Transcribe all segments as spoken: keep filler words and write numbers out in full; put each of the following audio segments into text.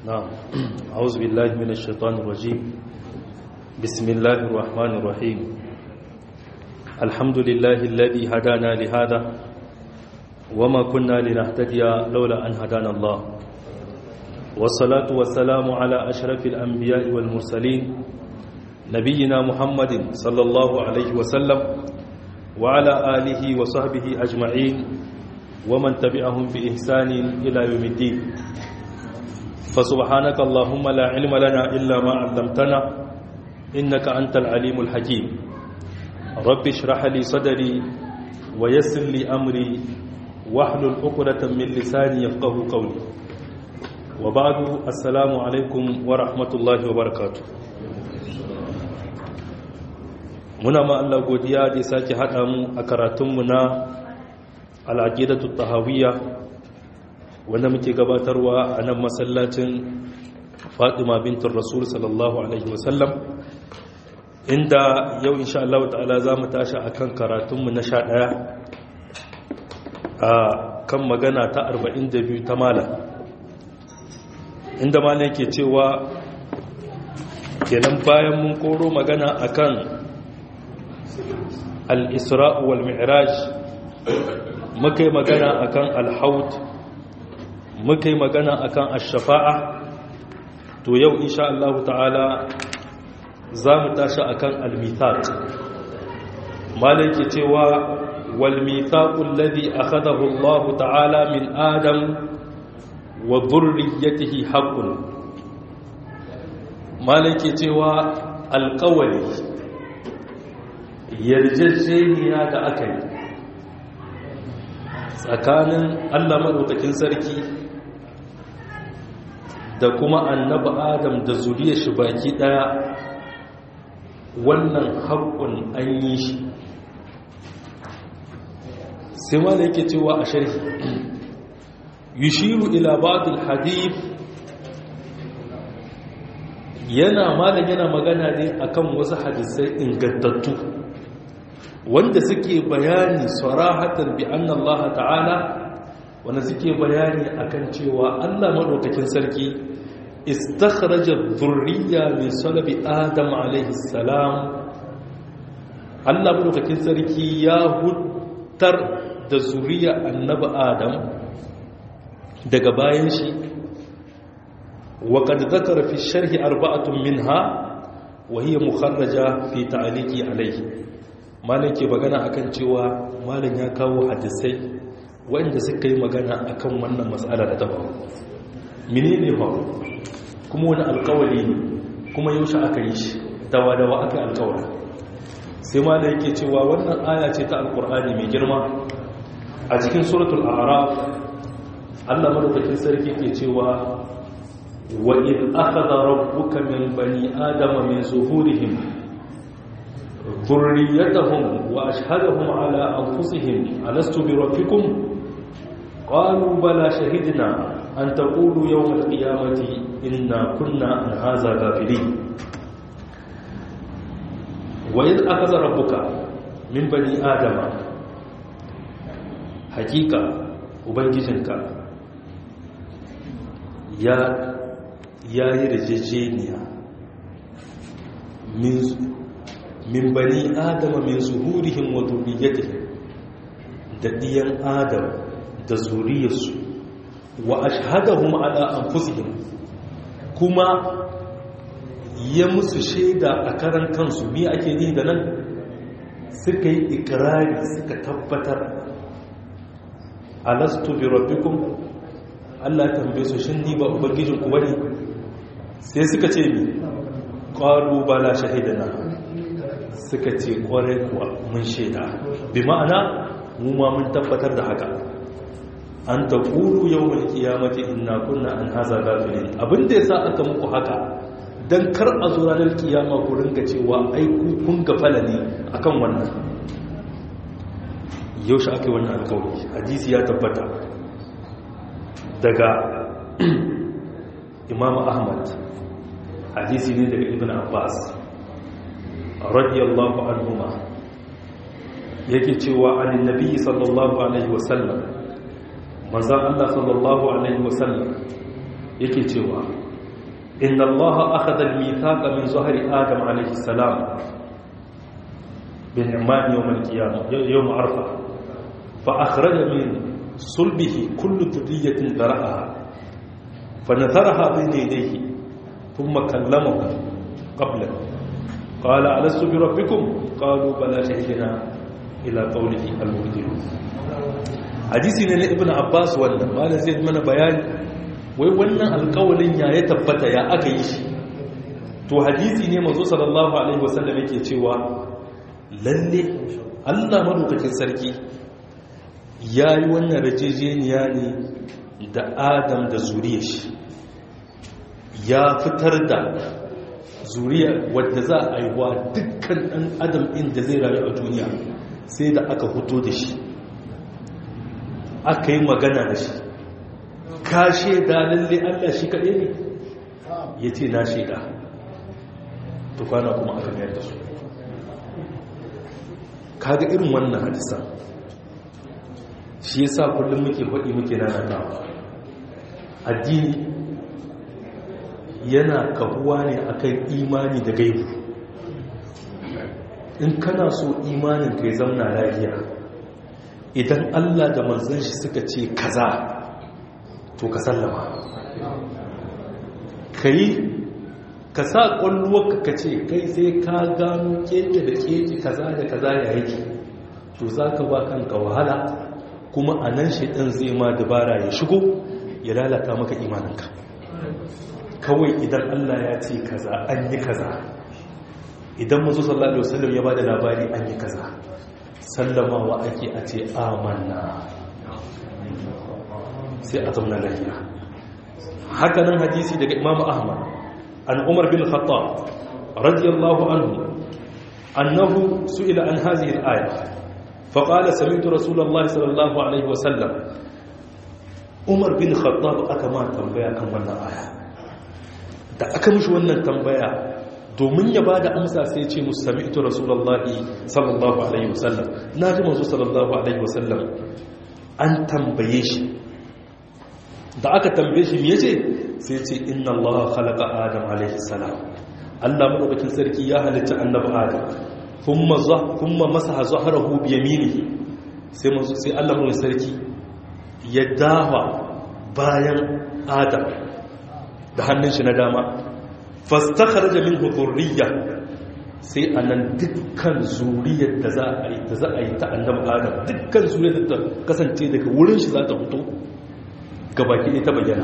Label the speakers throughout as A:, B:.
A: نعم أعوذ بالله من الشيطان الرجيم بسم الله الرحمن الرحيم الحمد لله الذي هدانا لهذا وما كنا لنهتدي لولا أن هدانا الله والصلاة والسلام على أشرف الأنبياء والمرسلين نبينا محمد صلى الله عليه وسلم وعلى آله وصحبه أجمعين ومن تبعهم بإحسان إلى يوم الدين فسبحانك اللهم لا علم لنا إلا ما علمتنا إنك أنت العليم الحكيم رب اشرح لي صدري ويسر لي أمري واحلل عقدة من لساني يفقه قولي وبعد السلام عليكم ورحمة الله وبركاته muna ma Allah godiya da sake haɗa mu a karatunmu na al'aqidatu tahawiyya wanda muke gabatarwa a nan masallacin Fatima bintur Rasul sallallahu alaihi wasallam inda yau insha Allah ta'ala zamu tashi akan karatunmu na sha ɗaya a kan magana ta arba'in da biyu ta malam inda malam yake cewa kenan bayan mun koro magana akan al-isra wal mi'raj muka yi magana akan al-haut muka yi magana akan ash-shafa'a to yau insha Allah ta'ala zamu tashi akan al-mithaq malaki cewa wal mithaq alladhi akhadahu Allah ta'ala min adam wa dhurriyyatihi haqqun malaki cewa alqawli yarjejeniya da aka yi tsakanin Allah maɗaukakin sarki da kuma annabi Adam da zuriyar shi baki ɗaya wannan haƙƙun an yi shi sai ma da yake cewa a sharhi yushiru ila ba'dul hadith yana malam yana magana ne akan wasu hadisai ingantattu wanda suke bayani sarahatan bi anna Allah ta'ala wanda suke bayani akan cewa Allah madaukakin sarki istakhraja dhurriyya min salabi Adam alayhi salam Allah madaukakin sarki ya hutar da zuriya annabi Adam daga bayan shi wa qad dhakara fi sharh arba'atun minha wa hiya mukharraja fi ta'liqi alayhi malam ke magana akan cewa malam ya kawo hadisai wanda suka yi magana akan wannan mas'ala da ta faru menene faru kuma wani alƙawari ne kuma yaushe aka yi shi dawa dawa aka yi alƙawari sai malam yake cewa wannan aya ce ta alƙur'ani mai girma a cikin suratul a'raf Allah madaukakin sarki ke cewa wa id akhadha rabbuka min bani adama min zuhurihim ذريتهم وأشهدهم على أنفسهم ألست بربكم قالوا بلى شهدنا أن تقولوا يوم القيامة إنا كنا عن هذا غافلين وإذ أخذ ربك من بني آدم حقيقة وبنجزنك يا يا يرججينيا من min bani adama min zuhurihim wa dhurriyyatihim da diyan adam da zuriyarsu wa ashhadahum ala anfusihim kuma ya musu shaida a karan kansu me ake ni da nan suka yi ikrari suka tabbatar alastu bi rabbikum Allah tambaye su shin ni ba ubangijinku bane sai suka ce ni qalu bala shahidana suka ce kwarai kuwa mun shaida bi ma'ana mu ma mun tabbatar da haka an ta ƙuru yau mai kiyamati inna kunna an haza gafilin abinda ya sa aka muku haka don kar a zo ranar kiyama ku ringa cewa aiku kun gafala ne akan wannan yau shi aka yi wannan alkawari hadisi ya tabbata daga imam ahmad hadisi ne daga ibn abbas radiyallahu anhuma yake cewa anin nabi sallallahu alaihi wasallam manzan Allah sallallahu alaihi wasallam yake cewa inna allaha akhadha al-mithaqa min zahri adam alayhi salam bin iman yawm al-qiyamah yawm arfa fa akhraja min sulbihi kullu dhurriyyatin dara'aha fa natharaha bayna yadayhi thumma kallamahu qabla qala alastu bi rabbikum qalu bala shahidna ila qawlihi al-mubtilun. hadisi ne na ibnu abbas wannan malam zai mana bayani wai wannan alƙawalin ya ya tabbata ya aka yi shi. To hadisi ne manzo sallallahu alaihi wasallam yake cewa lalle Allah madaukakin sarki yayi wannan rajejeniya ne da Adam da zuriyar shi, ya fitar da zuriya wadda za a yi wa dukkan ɗan adam inda zai rayu a duniya, sai da aka fito da shi aka yi magana da shi. Ka shaida lalle Allah shi kaɗai ne? Ya ce na shaida. Tukwana kuma aka mayar da su. Kaga irin wannan hadisan shi yasa kullum muke faɗi muke nanatawa, addini yana kahuwa ne akan imani da gaibu. In kana so imanin kai zamna lafiya, idan Allah da manzon shi suka ce kaza to ka sallama, kai ka sa ƙwalluwarka ka ce kai sai ka gano keke da keke kaza da kaza ya yake, to za ka ba kanka wahala, kuma a nan shaidan zai ma dabara ya shigo ya lalata maka imaninka. Kawai idan Allah ya ce kaza an yi kaza, idan mazu sallallahu alaihi wasallam ya ba da labari an yi kaza, sallamawa ake a ce amanna, sai a zauna lafiya. Haka nan hadisi daga Imam Ahmad an Umar bin Khattab radiyallahu anhu annahu su'ila an hadhihi al-aya fa qala sami'tu Rasulullahi sallallahu alaihi wasallam. Umar bin Khattab aka ma tambaya kan wannan aya, da aka mishi wannan tambaya domin ya bada amsa sai ya ce musu sami'tu Rasulullahi sallallahu alaihi wasallam, naji manzo sallallahu alaihi wasallam an tambaye shi. Da aka tambaye shi me yace? Sai ce inna allaha khalaqa adam alayhi salam, Allah madaukakin sarki ya halitta annabi adam, kuma za kuma masaha zahrahu bi yaminihi, sai manzo sai Allah madaukakin sarki ya dawa bayan adam da hannun shi na dama, fastakhraja minhu dhurriyya, sai anan dukkan zuriyar da za a yi da za a yi ta annabi adam, dukkan zuriyar da kasance daga wurin shi za ta fito gabaki ne ta bayyana.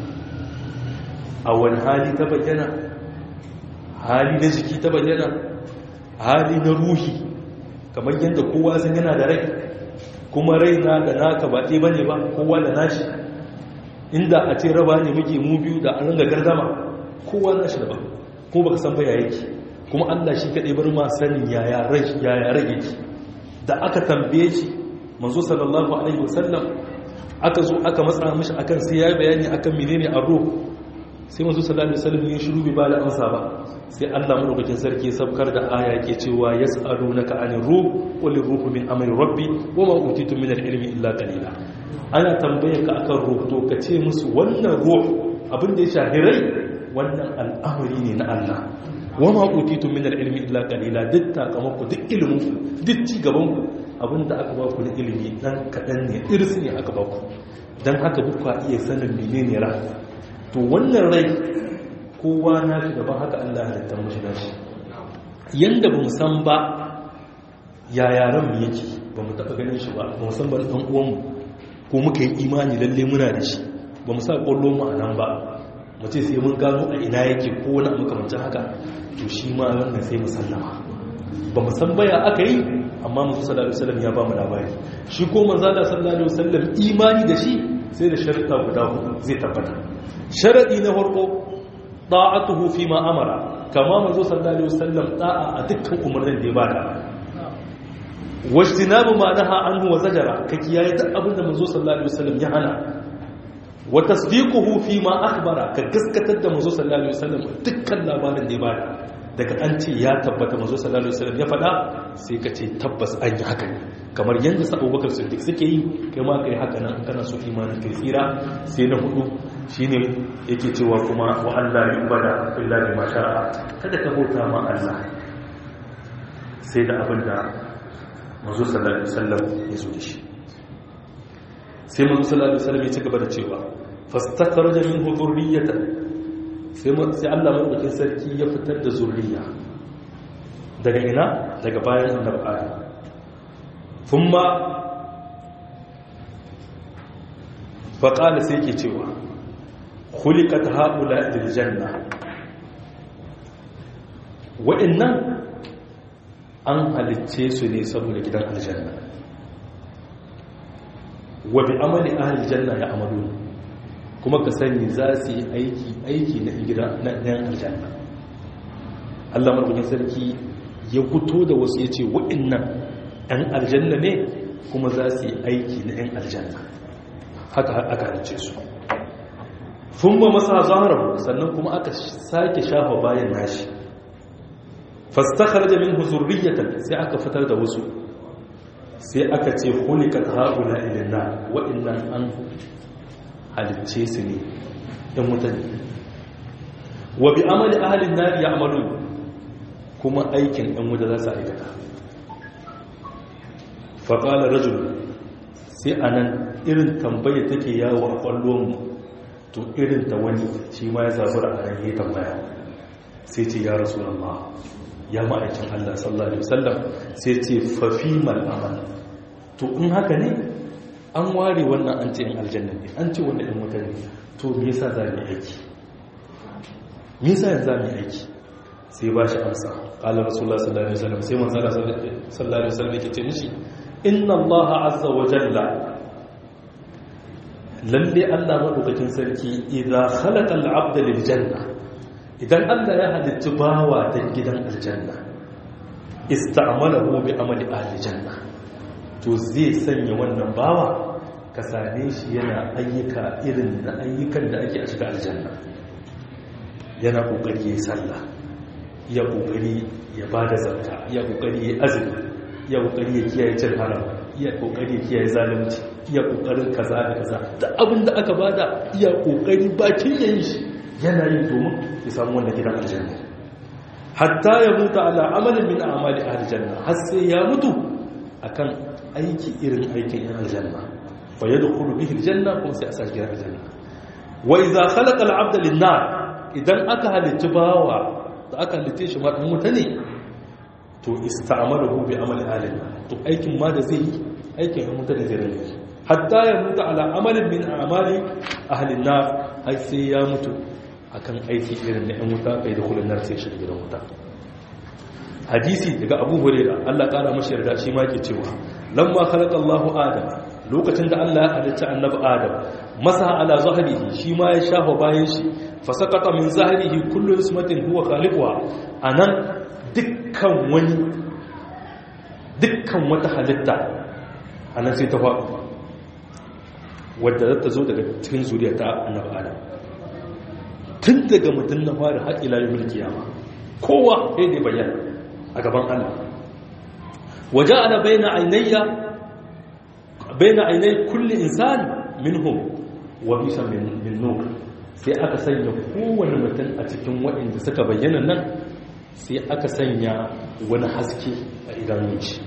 A: A wani hali ta bayyana? Hali na jiki ta bayyana, hali na ruhi, kamar yadda kowa san yana da rai, kuma rai na da naka ba ɗaya bane ba, kowa da nashi. Inda a ce raba ne muke mu biyu da an ringa gardama, kowa nashi da ba, kuma baka san baya yake, kuma Allah shi kaɗai bar ma sanin yaya rai yaya rai yake. Da aka tambaye shi manzo sallallahu alaihi wasallam, aka zo aka matsa mishi akan sai ya bayani akan menene ar-ruh, sai manzo sallallahu alaihi wasallam ya shiru bai ba da amsa ba. Sai Allah madaukakin sarki sabkar da aya yake cewa yas'alunaka anir ruh qul ruhu min amri rabbi wama utitum min al-ilmi illa qalila. Ana tambaye ka akan ruh, to ka ce musu wannan ruh abin da ya shahi rai, wannan al'amari ne na Allah. Wama utitum min al-ilmi illa qalila, duk takamako duk ilimin ku duk ci gaban ku abinda aka ba ku na ilimi dan kadan ne, irsi ne aka ba ku, dan haka duk ku iya sanin menene rai. To wannan rai kowa na shi gaban haka Allah ya halitta mushi nashi, yanda ba mu san ba ya yaran mu yake, ba mu taba ganin shi ba, ba mu san ba dan uwan mu ko muka yi imani lalle muna da shi, ba mu sa kwallo mu anan ba, mu ce sai mun gano a ina yake ko wani makamancin haka. To shi ma wannan sai mu sallama, ba mu san baya aka yi, amma manzo sallallahu alaihi wasallam ya ba mu labari. Shi ko manzo sallallahu alaihi wasallam imani da shi sai da sharuɗa guda huɗu zai tabbata. Sharadi na farko ta'atuhu fi ma amara, kama manzo sallallahu alaihi wasallam da'a a dukkan umarnin da ya bada. Wajtinabu ma naha anhu wa zajara, ka kiyaye duk abin da manzo sallallahu alaihi wasallam ya hana. Wa tasdiquhu fi ma akhbara, ka gaskatar da manzo sallallahu alaihi wasallam dukkan labarin da ya bada. Daga an ce ya tabbata manzo sallallahu alaihi wasallam ya faɗa, sai ka ce tabbas an yi haka ne, kamar yadda sa Abubakar Siddiq suke yi, kai ma kai haka nan kana so imanin kai tsira. Sai na hudu shine yake cewa kuma wa Allah yubada illa bima sha'a, kada ka bauta ma Allah sai da abinda manzo sallallahu alaihi wasallam ya zo da shi. sai manzo sallallahu alaihi wasallam ya ci gaba da cewa fastakhraja minhu dhurriyatan, sai sai Allah madaukakin sarki ya fitar da zurriya daga ina, daga bayan annabi Adam. thumma faqala, sai ke cewa khuliqat haula lil janna, wa'annan an halicce su ne saboda gidan aljanna. wa bi amali ahli janna ya amalu, kuma ka sani za su yi aiki aiki na gida na yan aljanna. Allah madaukakin sarki ya fito da wasu yace wa'annan yan aljanna ne kuma za su yi aiki na yan aljanna, haka aka halicce su. thumma masa zaharahu, sannan kuma aka sake shafa bayan nashi. fastakhraja minhu zurriyatan, sai aka fitar da wasu, sai aka ce khuliqat haula ilanna, wa innan an halicce su ne ɗan mutane. wa bi amali ahli an-nar ya'malun, kuma aikin ɗan wuta za su aikata. fa qala rajul, sai anan irin tambaya take yawo a kwallon mu, to irin ta wani shi ma ya zabura a nan ya tambaya, sai ce ya rasulullah, ya ma'aikin Allah sallallahu alaihi wasallam, sai ce fa fi mal amal, to in haka ne an ware wannan an ce in aljanna ne, an ce wannan in wuta ne, to me yasa za mu aiki, me yasa yanzu za mu aiki? sai ba shi amsa, qala rasulullah sallallahu alaihi wasallam, sai manzo sallallahu alaihi wasallam yake ce mishi inna Allah azza wa jalla, lalle Allah madaukakin sarki idza khalaqa al-'abda lil janna, idan Allah ya halitta bawa dan gidan aljanna, ista'malahu bi amali ahli janna, to zai sanya wannan bawa ka same shi yana ayyuka irin na ayyukan da ake a shiga aljanna. yana kokari ya sallah, ya kokari ya bada zakka, ya kokari ya azumi, ya kokari ya kiyaye cin haram, ya kokari ya kiyaye zalunci, ya kokarin kaza da kaza, da abin da aka bada ya kokari bakin yayin shi yana yin domin ya samu wannan gidan aljanna. hatta ya mutu ala amalin min a'mali ahli janna, har sai ya mutu akan aiki irin aikin yan aljanna. fa yadkhulu bihi aljanna, kuma sai a sa gidan aljanna. wa idza khalaqa al'abda lin-nar, idan aka halitta bawa da aka halitta shi ma dan mutane, to ista'malahu bi amali ahli, to aikin ma da zai yi aikin yan mutane zai rinka. hatta ya mutu ala amalin min a'mali ahli an-nar, har sai ya mutu akan aiki irin na yan wuta, kai da kullun nar sai shi gidan wuta. hadisi daga Abu Hurairah, Allah kara mashi yarda, shi ma yake cewa lamma khalaqa Allahu Adam, lokacin da Allah ya halitta annabi Adam, masa ala zahrihi, shi ma ya shafa bayan shi, fa saqata min zahrihi kullu ismatin huwa khaliquha, anan dukkan wani dukkan wata halitta anan sai ta faɗo, wadda za ta zo daga cikin zuriya ta annabi Adam, tun daga mutum na fara har ila yawmil qiyama, kowa sai dai bayyana a gaban Allah. waja'ala baina aynayya baina aynay kulli insan minhum wa bisa min min nur, sai aka sanya kowane mutum a cikin waɗanda suka bayyana nan, sai aka sanya wani haske a idanun shi.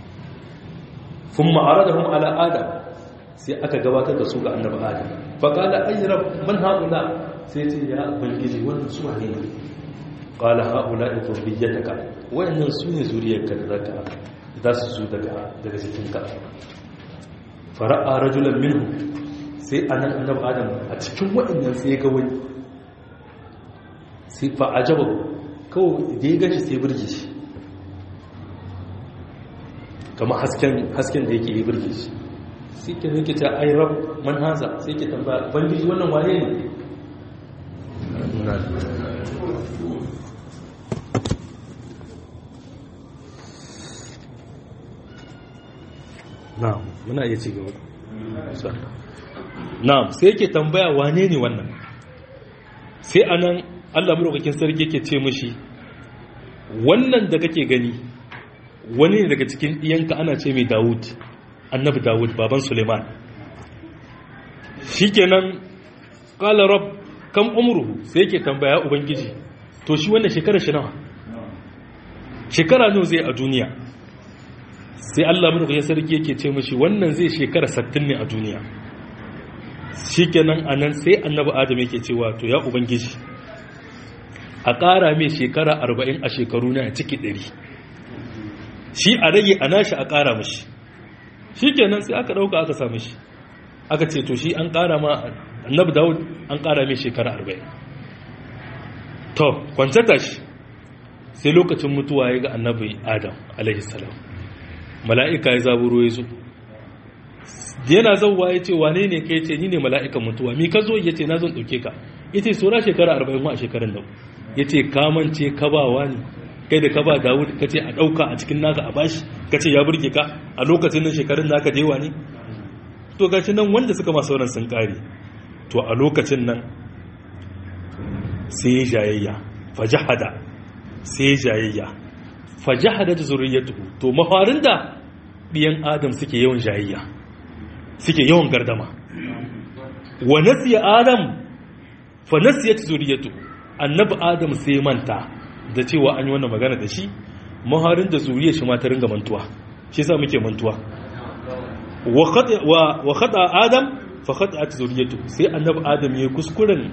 A: thumma aradahum ala adam, sai aka gabatar da su ga annabi Adam. fa qala ay rabb man haula, sai ce ya ubangiji wannan su wane ne? qala haula dhurriyyataka, wayannan su ne zuriyarka da zaka za su zo daga daga cikin ka. fara'a rajulan minhu, sai anan annabi Adam a cikin wayannan sai ya ga wani, sai fa ajaba, kawai da ya gashi sai burge shi, kama hasken hasken da yake yi burge shi. sai ke yake ta ai rab man haza, sai ke tambaya ubangiji wannan waye ne? na'am, muna iya ci gaba. na'am, sai yake tambaya wane ne wannan? sai anan Allah madaukakin sarki yake ce mishi wannan da kake gani wani ne daga cikin iyanka, ana ce mai Dawud, annabi Dawud baban Suleiman. shikenan qala rabb kam umruhu sai yake tambaya ubangiji to shi wannan shekara shi nawa shekara nawa zai a duniya sai Allah madaukakin sarki yake ce mishi wannan zai shekara sittin ne a duniya shikenan anan sai annabi adam yake cewa to ya ubangiji a ƙara mai shekara arba'in a shekaru na a ciki ɗari shi a rage a nashi a ƙara mashi shikenan sai aka ɗauka aka sami shi aka ce to shi an ƙara ma annabi dawud an ƙara mai shekara arba'in to kwancata shi sai lokacin mutuwa ya ga annabi adam alaihissalam mala'ika ya zaburo ya zo yana zauwa ya ce wane ne ka ya ce ni ne mala'ikan mutuwa mi ka zo ya ce na zan ɗauke ka ya ce tsora shekara arba'in ma a shekarun da ya ce kamance ka ba wa ne kai da ka ba dawud ka ce a ɗauka a cikin naka a bashi ka ce ya burge ka a lokacin nan shekarun naka da yawa ne to gashi nan wanda suka masu sauran sun ƙare to a lokacin nan sai ya jayayya fajahada sai ya jayayya fajahada da zuriyatuhu to mafarin da ɗiyan adam suke yawan jayayya suke yawan gardama wa nasiya adam fa nasiyat zuriyatuhu annabi adam sai manta da cewa an yi wannan magana da shi maharin da zuriyar shi ma ta ringa mantuwa shi yasa muke mantuwa wa khata wa khata adam fa khata'at zuriyatuhu sai annabi adam yayi kuskuren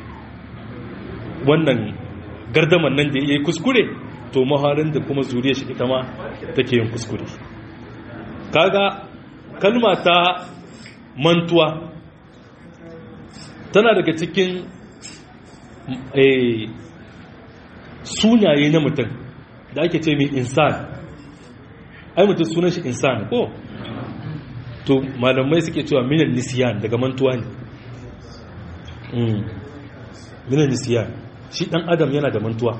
A: wannan gardaman nan da yayi kuskure to maharin da kuma zuriyar shi ita ma take yin kuskure kaga kalma ta mantuwa tana daga cikin sunaye na mutum da ake ce mai insan ai mutum sunan shi insan ko to malamai suke cewa minan nisiyan daga mantuwa ne minan nisiyan shi dan adam yana da mantuwa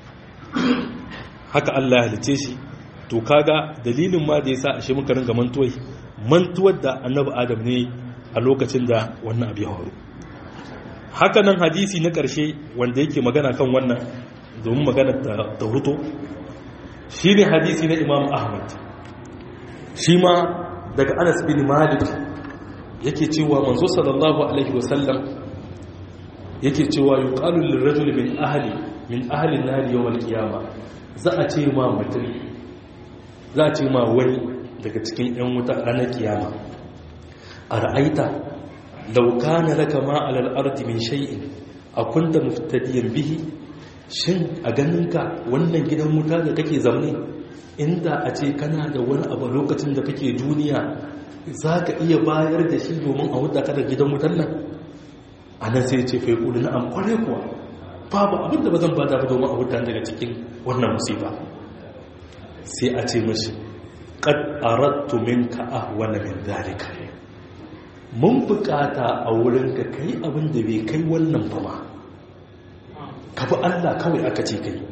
A: haka Allah ya halice shi to kaga dalilin ma da yasa ashe muka ringa mantuwai mantuwar da annabi adam ne a lokacin da wannan abu ya faru haka nan hadisi na ƙarshe wanda yake magana kan wannan domin magana ta huto shi ne hadisi na imam ahmad shi ma daga anas bin malik yake cewa manzo sallallahu alaihi wasallam yake cewa yuqalu lirrajul min ahli min ahli an-nar yawm al-qiyamah za a ce ma mutum za a ce ma wani daga cikin yan wuta ranar kiyama a ra'aita law kana laka ma alal ardi min shay'in akunta muftadiyan bihi shin a ganinka wannan gidan wuta da kake zaune inda a ce kana da wani abu lokacin da kake duniya za ka iya bayar da shi domin a wuta ka da gidan wutan nan a nan sai ce fai ƙudu na an kware kuwa babu abinda ba zan bada ba domin a wuta daga cikin wannan musiba sai a ce mashi qad aradtu minka ahwana min dhalika mun bukata a wurinka kai abin da bai kai wannan ba ma ka bi Allah kawai aka ce kai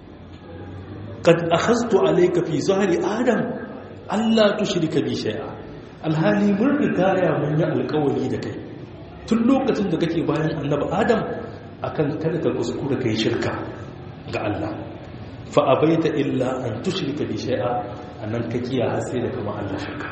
A: qad akhadtu alayka fi zahri adam alla tushrika bi shay'a alhali mun riga ya mun yi alƙawari da kai tun lokacin da kake bayan annabi adam akan kada ka kuskura kai shirka ga Allah fa abaita illa an tushrika bi shay'a annan ka kiya har sai da kuma Allah shirka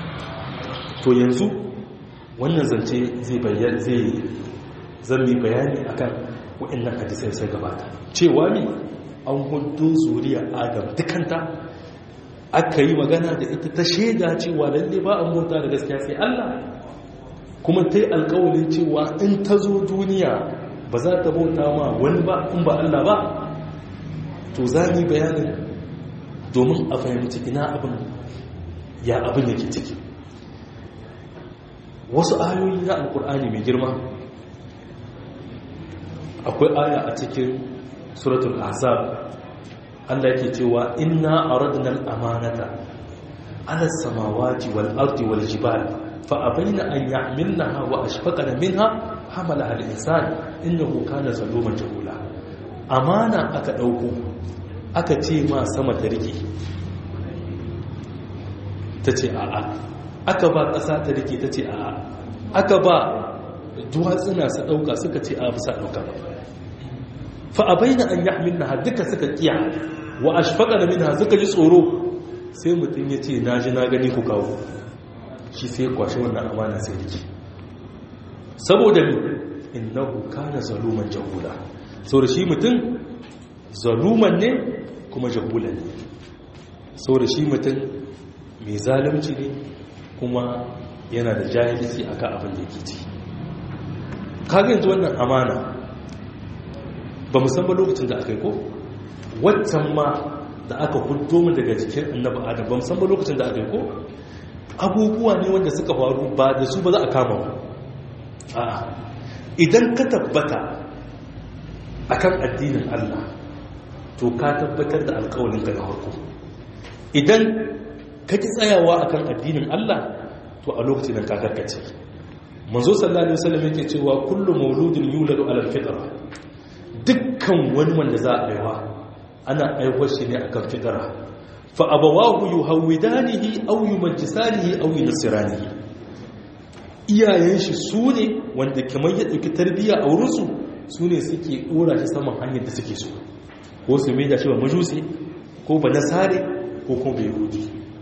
A: to yanzu wannan zance zai bayyana zai zami bayani akan waɗannan hadisai sai gabata cewa ne an hudu zuriya adam dukanta aka yi magana da ita ta shaida cewa lalle ba an mota da gaskiya sai Allah kuma ta yi alƙawarin cewa in ta zo duniya ba za ta bauta ma wani ba in ba Allah ba to za mu yi bayanin domin a fahimci ina abin ya abin yake ciki wasu ayoyi na alƙur'ani mai girma akwai aya a cikin suratul ahzab Allah yake cewa inna aradna al-amanata ala samawati wal ardi wal jibal fa abaina an yahmilnaha wa ashfaqna minha hamalaha al-insan innahu kana zaluman jahula amana aka dauko aka ce ma sama ta rike tace a'a aka ba kasa ta rike tace a'a aka ba duwatsuna su dauka suka ce a bisa dauka fa abaina an yahmilnaha duka suka kiya wa ashfaqana minha suka ji tsoro sai mutun yace naji na gani ku kawo shi sai kwashi wannan amana sai rike saboda ni innahu kana zaluman jahula saboda shi mutum zaluman ne kuma jahulan ne saboda shi mutum mai zalunci ne kuma yana da jahilci akan abin da yake ci kaga yanzu wannan amana ba mu san ba lokacin da aka yi ko waccan ma da aka hudo mu daga jikin annabi adam ba mu san ba lokacin da aka yi ko abubuwa ne wanda suka faru ba da su ba za a kama ba a'a idan ka tabbata akan addinin Allah to ka tabbatar da alƙawarin ka na farko idan ka ki tsayawa akan addinin Allah to a lokacin da ka karkace manzo sallallahu alaihi wasallam yake cewa kullu mauludin yuladu ala alfitra dukkan wani wanda za a aiwa ana aiwar shi ne akan fitra fa abawahu yuhawidanihi aw yumajjisanihi aw yunsiranihi iyayen shi su ne wanda kamar ya dauki tarbiyya a wurin su su ne suke dora shi saman hanyar da suke so ko su mai da shi ba majusi ko ba nasare ko kuma bai yahudi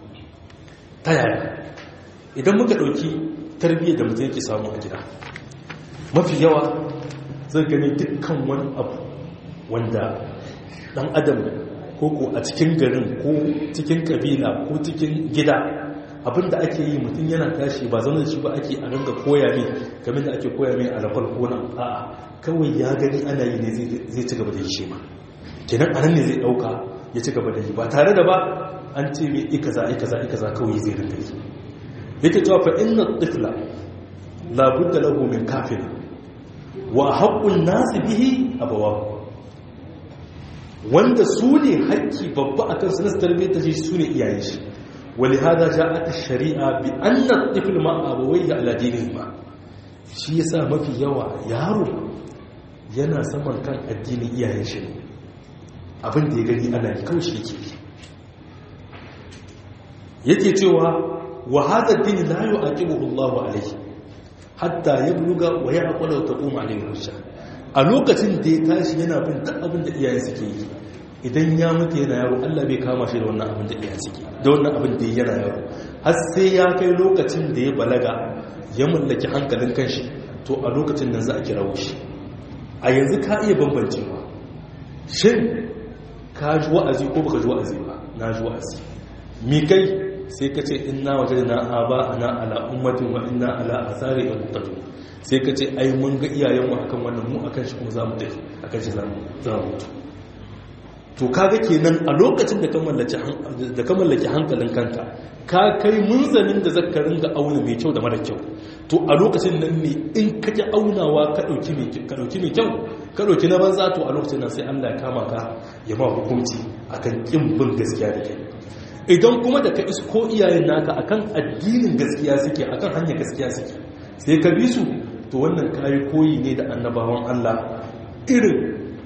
A: ta yaya idan muka dauki tarbiyyar da mutum yake samu a gida mafi yawa zai gani dukkan wani abu wanda dan adam ko ko a cikin garin ko cikin kabila ko cikin gida abinda ake yi mutum yana tashi ba zama da shi ba ake a ringa koya ne game da ake koya mai alafal ko na a'a kawai ya gani ana yi ne zai ci gaba da yi shi ma kenan anan ne zai dauka ya ci gaba da yi ba tare da ba an ce mai ikaza ikaza ikaza kawai zai ringa yi yake cewa fa inna tifla la budda lahu min kafin wa haqqun nas bihi abawahu wanda su ne haƙƙi babba akan su na tarbiyyar shi su ne iyayen shi ولهذا جاءت الشريعه بان الطفل مع ابويه على دينهما shi yasa mafi yawa yaro yana saman kan addinin iyayen shi abin da ya gani ana yi kawai shi yake yake cewa wa hadha ad-din la yu'aqibuhu Allahu alayhi hatta yabluga wa ya'qula wa taqum alayhi hujja a lokacin da ya tashi yana bin duk abin da iyayen suke yi idan ya mutu yana yaro Allah bai kama shi da wannan abin da iyayen suke da wannan abin da yana yaro har sai ya kai lokacin da ya balaga ya mallaki hankalin kanshi to a lokacin nan za a kira shi a yanzu ka iya bambancewa shin ka ji wa'azi ko baka ji wa'azi ba na ji wa'azi mi kai sai ka ce inna wajadna aba ana ala ummatin wa inna ala athari muqtadun sai ka ce ai mun ga iyayenmu akan wannan mu akan shi kuma za mu tafi akan shi za mu mutu to kaga kenan a lokacin da ka mallaki da ka mallaki hankalin kanka ka kai munzanin da zaka ringa auna mai kyau da mara kyau to a lokacin nan ne in ka ji aunawa ka dauki mai ka dauki mai kyau ka dauki na banza to a lokacin nan sai Allah ya kama ka ya ma hukunci akan kin bin gaskiya da kai idan kuma da ka isko iyayen naka akan addinin gaskiya suke akan hanyar gaskiya suke sai ka bi su to wannan kai koyi ne da annabawan Allah irin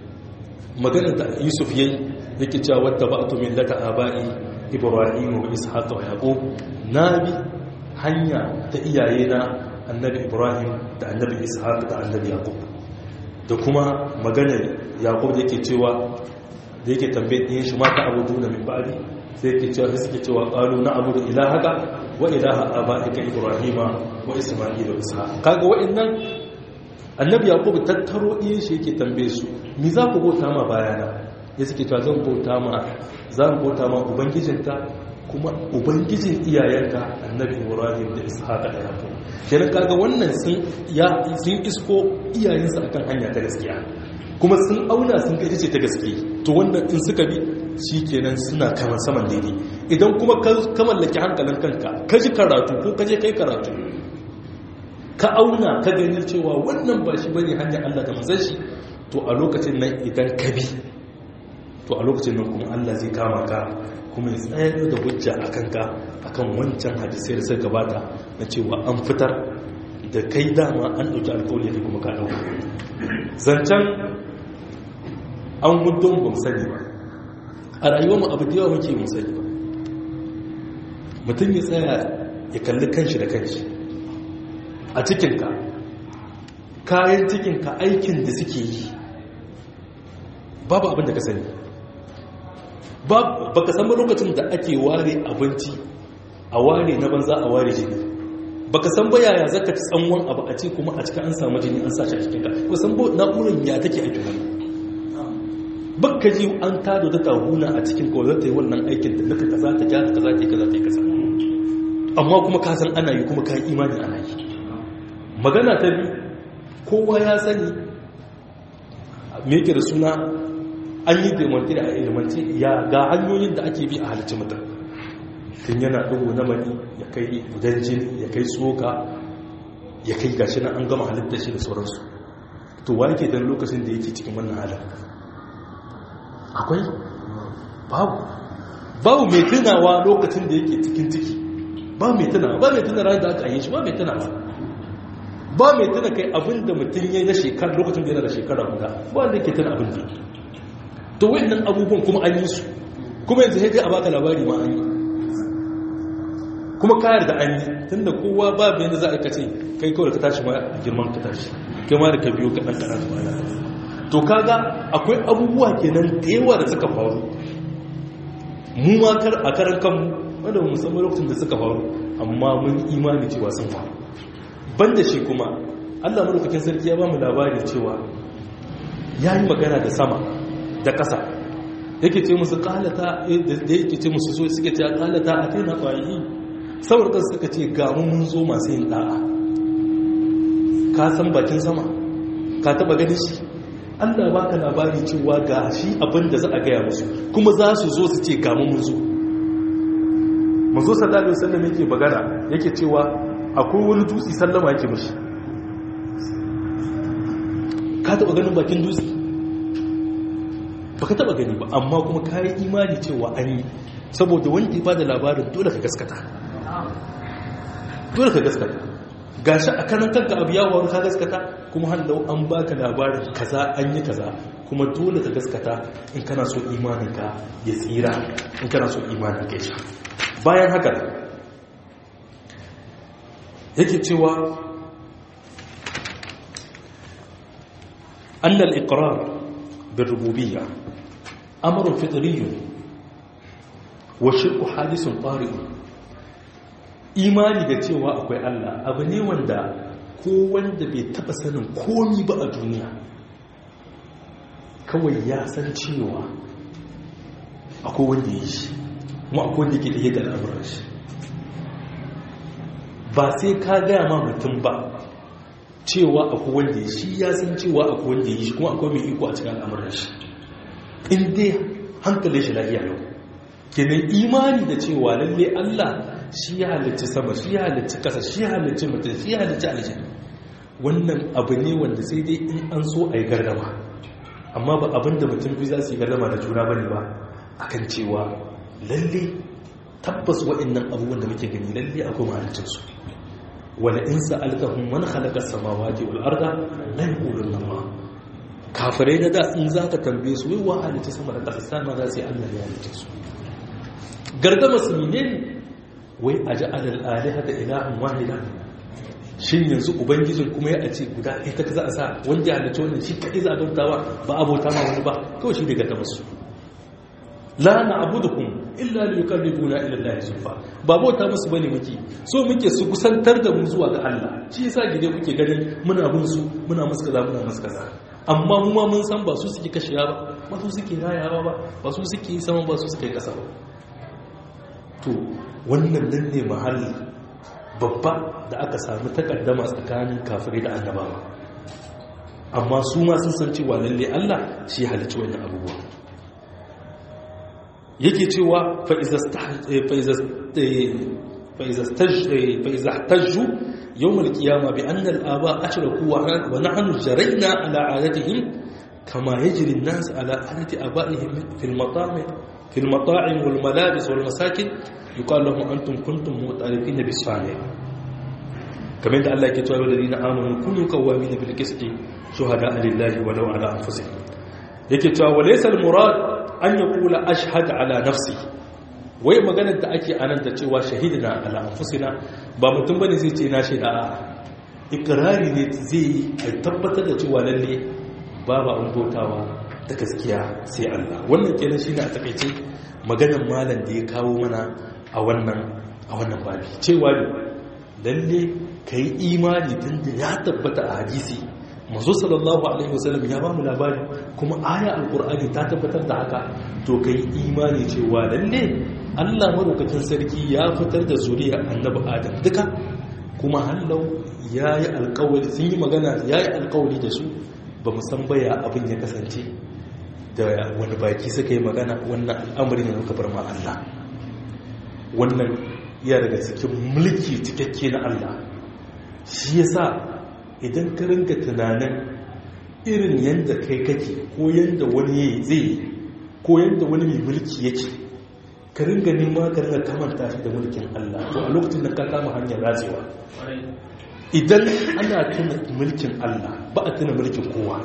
A: maganar da Yusuf yayi yake cewa wadda ba'tu millata aba'i Ibrahim wa Ishaq wa Yaqub nabi hanya ta iyaye na annabi Ibrahim da annabi Ishaq da annabi Yaqub da kuma maganar Yaqub da yake cewa da yake tambaye din shi mata abuduna min ba'di sai yake cewa sai suke cewa qalu na'budu ilahaka wa ilaha aba'ika Ibrahima wa Isma'ila wa Ishaq kaga wa'annan annabi Yaqub tattaro din shi yake tambaye su mi za ku bauta ma bayana ya suke cewa zan bauta ma zan bauta ma ubangijinka kuma ubangijin iyayenka annabi Ibrahim da Ishaq da Yaqub kenan kaga wannan sun ya sun isko iyayensu akan hanya ta gaskiya kuma sun auna sun kai ce ta gaske to wannan in suka bi shikenan suna kaman saman daidai idan kuma ka mallaki hankalin kanka ka ji karatu ko ka je kai karatu ka auna ka gani cewa wannan ba shi bane hanyar Allah da manzon shi to a lokacin nan idan ka bi to a lokacin nan kuma Allah zai kama ka kuma ya tsayar da hujja a kanka akan wancan hadisai da suka gabata na cewa an fitar da kai dama an ɗauki alkawali da kuma ka ɗauka zancen an gudun ba sani ba a rayuwar mu abu da yawa muke musani ba mutum ya tsaya ya kalli kanshi da kanshi a cikinka kayan cikinka aikin da suke yi babu abin da ka sani ba ka san lokacin da ake ware abinci a ware na banza a ware jini baka san ba yaya zaka ci tsanwan abu a ce kuma a cikin an samu jini an sa shi a cikin ka ko san ba na'urar ya take aiki wannan bakka ji an tado ta tahuna a cikin kawai zata yi wannan aikin da naka kaza ta ja kaza ta kaza ta kaza amma kuma ka san ana yi kuma ka yi imani ana yi. Magana ta biyu kowa ya sani me yake da suna an yi demonti da a ilimanci ya ga hanyoyin da ake bi a halicci mutum tun yana ɗigo na mani ya kai gudan jini ya kai tsoka ya kai gashi na an gama halittar shi da sauransu. To wa yake don lokacin da yake cikin wannan halin akwai babu babu mai tunawa lokacin da yake cikin ciki ba mai tunawa ba mai tuna ranar da aka yi shi ba mai tunawa ba mai tuna kai abin da mutum ya yi na shekara lokacin da yana da shekara guda ba wanda yake tuna abin da to wayannan abubuwan kuma an yi su kuma yanzu sai dai a baka labari ma an yi kuma kayar da an yi tunda kowa babu yanda za a kace kai kawai ka tashi ma girman ka tashi kai ma da ka biyo ka dan karatu ma to kaga akwai abubuwa kenan da yawa da suka faru mu ma kar a karan kanmu wanda mu san lokacin da suka faru amma mun imani cewa sun faru banda shi kuma Allah madaukakin sarki ya ba mu labari cewa yayi magana da sama da ƙasa yake ce musu qalata da yake ce musu so suke ce qalata atina qa'i saboda suka ce ga mun zo masu yin da'a ka san bakin sama ka taba gani shi Allah baka labari cewa ga shi abin da za a gaya musu kuma za su zo su ce ga mun zo mazo sallallahu alaihi wasallam yake bagara yake cewa akwai wani dutse sallama yake mishi ka taba ganin bakin dutse baka taba gani ba amma kuma kai imani cewa an yi saboda wanda ya bada labarin dole ka gaskata dole ka gaskata gashi a kanan kanka abu ya waru ka gaskata kuma hallau an baka labarin kaza an yi kaza kuma dole ka gaskata in kana so imaninka ya tsira in kana so imanin ka ya bayan haka yake cewa annal iqrar bil rububiyya amrun fitriyyun wa shirku hadithun tari'un imani da cewa akwai Allah abu ne wanda ko wanda bai taba sanin komi ba a duniya kawai ya san cewa akwai wanda ya shi kuma akwai wanda ke da da al'amuran shi ba sai ka gaya ma mutum ba cewa akwai wanda ya shi ya san cewa akwai wanda ya shi kuma akwai mai iko a cikin al'amuran shi in dai hankalin shi lafiya yau kenan imani da cewa lalle Allah shi ya halicci sama shi ya halicci kasa shi ya halicci mutum shi ya halicci aljanna wannan abu ne wanda sai dai in an so a yi gardama amma ba abinda mutum biyu za su yi gardama da juna bane ba akan cewa lalle tabbas waɗannan abubuwan da muke gani lalle akwai mahalicinsu wala in sa'altahum man khalaqa as-samawati wal arda la yaquluna Allah kafirai da da in zaka tambaye su wai wa halicci sama da ƙasa sai ma za su yi Allah ya halicce su gardama su ne wai aja'al al-alihata ilahan wahida shin yanzu ubangijin kuma ya ce guda ita ka za a sa wanda ya halicce wannan shi kadai za a bautawa ba abota ma wani ba kawai shi da gardama su la na'buduhum illa liyuqarribuna ila Allah zulfa ba bauta musu bane muke so muke su kusantar da mu zuwa ga Allah shi yasa gide kuke gani muna bin su muna musu kaza muna musu kaza amma mu ma mun san ba su suke kashiya ba ba su suke rayawa ba ba su suke sama ba su suke kasa ba to wannan nan ne mahalli babba da aka samu takaddama tsakanin kafirai da annabawa amma su ma sun san cewa lalle Allah shi halicci wannan abubuwa yake cewa fa'iza tajju yawon kiyama bi an al'aba a cire kuwa wa na hannu jaraina ala adatihim kama ya jirin nasu ala adati a ba'ihim filmata'in walmalabis walmasakin yi kwallon antum kuntum motarifi na bisfane kamar da Allah ke cewa da dina amurin kunu kawami na bilkiski shuhada alillahi walau ala anfusi yake cewa walaisar murad an yi kula ashhad ala nafsi wai maganar da ake ananta cewa shahidina ala anfusina ba mutum bane zai ce na shaida a ikrari ne zai yi tabbatar da cewa lalle babu an bautawa da gaskiya sai Allah wannan kenan shine a takeice maganar malam da ya kawo mana a wannan a wannan babi cewa ne lalle kai imani tunda ya tabbata a hadisi manzo sallallahu alaihi wasallam ya ba mu labari kuma aya alqur'ani ta tabbatar da haka to kai imani cewa lalle Allah madaukakin sarki ya fitar da zuriyar annabi Adam duka kuma hallau yayi alƙawari sun yi magana yayi alƙawari da su ba mu san baya abin ya kasance da wani baki suka yi magana wannan al'amari ne muka bar ma Allah wannan ya daga cikin mulki cikakke na Allah shi yasa idan ka ringa tunanin irin yanda kai kake ko yanda wani yayi zai ko yanda wani mai mulki yake ka ringa nema ka ringa kamanta shi da mulkin Allah to a lokacin da ka kama hanyar ratsewa idan ana tuna mulkin Allah ba a tuna mulkin kowa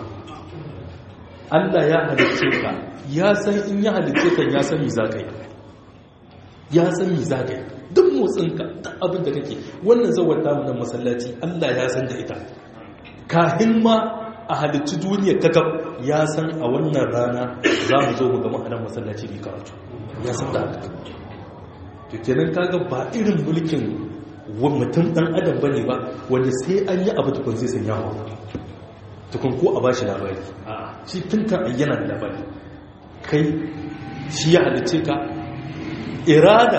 A: Allah ya halicce ka ya san in ya halicce ka ya san me za ka yi ya san me za ka yi duk motsinka duk abin da kake wannan zawar damu nan masallaci Allah ya san da ita kahin ma a halicci duniyar kakaf ya san a wannan rana za mu zo mu gama a nan masallaci ne karatu ya san da haka to kenan kaga ba irin mulkin mutum dan adam bane ba wanda sai an yi abu tukun sai san yawo tukun ko a bashi labari a shi tunkan ayyana da labari kai shi ya halice ka irada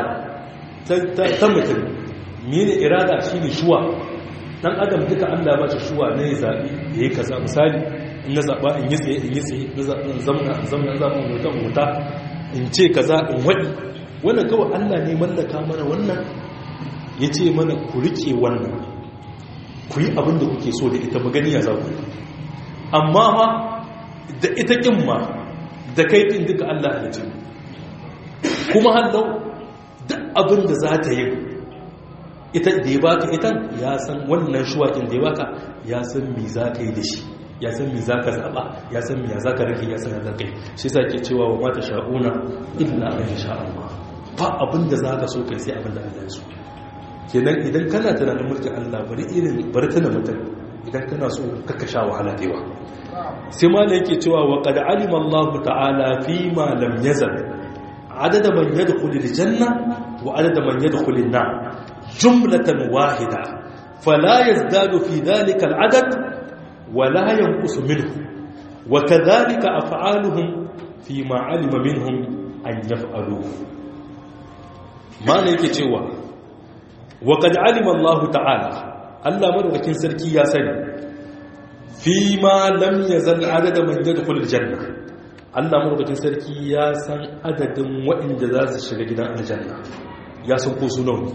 A: ta mutum mene irada shi ne shuwa dan adam duka Allah ba shi shuwa ne ya zaɓi ya yi kaza misali in na zaɓa in yi tsaye in yi tsaye na zamna zamna zaɓa mota mota in ce kaza in waɗi wannan kawai Allah ne mallaka mana wannan ya ce mana ku riƙe wannan ku yi abin da kuke so da ita magani ya za ku amma ma da ita ƙin ma da kai ƙin duka Allah halittu kuma hallau duk abin da za ta yi ita da ya baka ita ya san wannan shuwakin da ya baka ya san mi za ka yi da shi ya san mi za ka zaɓa ya san mi ya za ka rage ya san ya za ka yi shi sa ke cewa wa mata sha'una illa an yi sha'alma ba abin da za ka so kai sai abin da Allah ya so kenan idan kana tunanin mulkin Allah bari irin bari tana mutum idan kana so kaka sha wahala da yawa sai ma da yake cewa wa qad alima Allah ta'ala fi ma lam yazal adada man yadkhulu al-janna wa adada man yadkhulu an-nar jumlatan wahida fala yazdadu fi dhalika al-adad wa la yanqus minhu wa kadhalika af'aluhum fi ma alima minhum an yaf'aluhu ma da yake cewa wa qad alima Allah ta'ala Allah madaukakin sarki ya sani fi ma lam yazal adada man yadkhulu al-janna Allah madaukakin sarki ya san adadin waɗanda za su shiga gidan aljanna ya san ko su nawa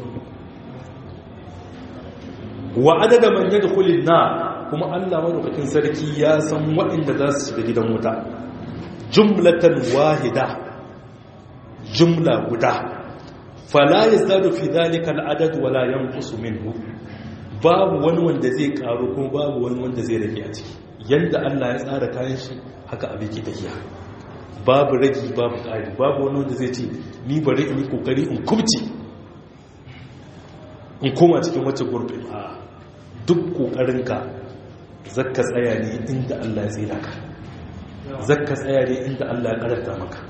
A: wa adada man yadkhulu an-nar kuma Allah madaukakin sarki ya san waɗanda za su shiga gidan wuta jumlatan wahida jumla guda fala yazdadu fi dhalika al-adad wa la yanqusu minhu babu wani wanda zai karu kuma babu wani wanda zai rage a ciki yanda Allah ya tsara kayan shi haka abin ke tafiya babu ragi babu ƙari babu wani wanda zai ce ni bari in yi kokari in kubci in koma cikin wacce gurbin a duk kokarinka zakka tsaya ne inda Allah ya tsira ka zakka tsaya ne inda Allah ya karanta maka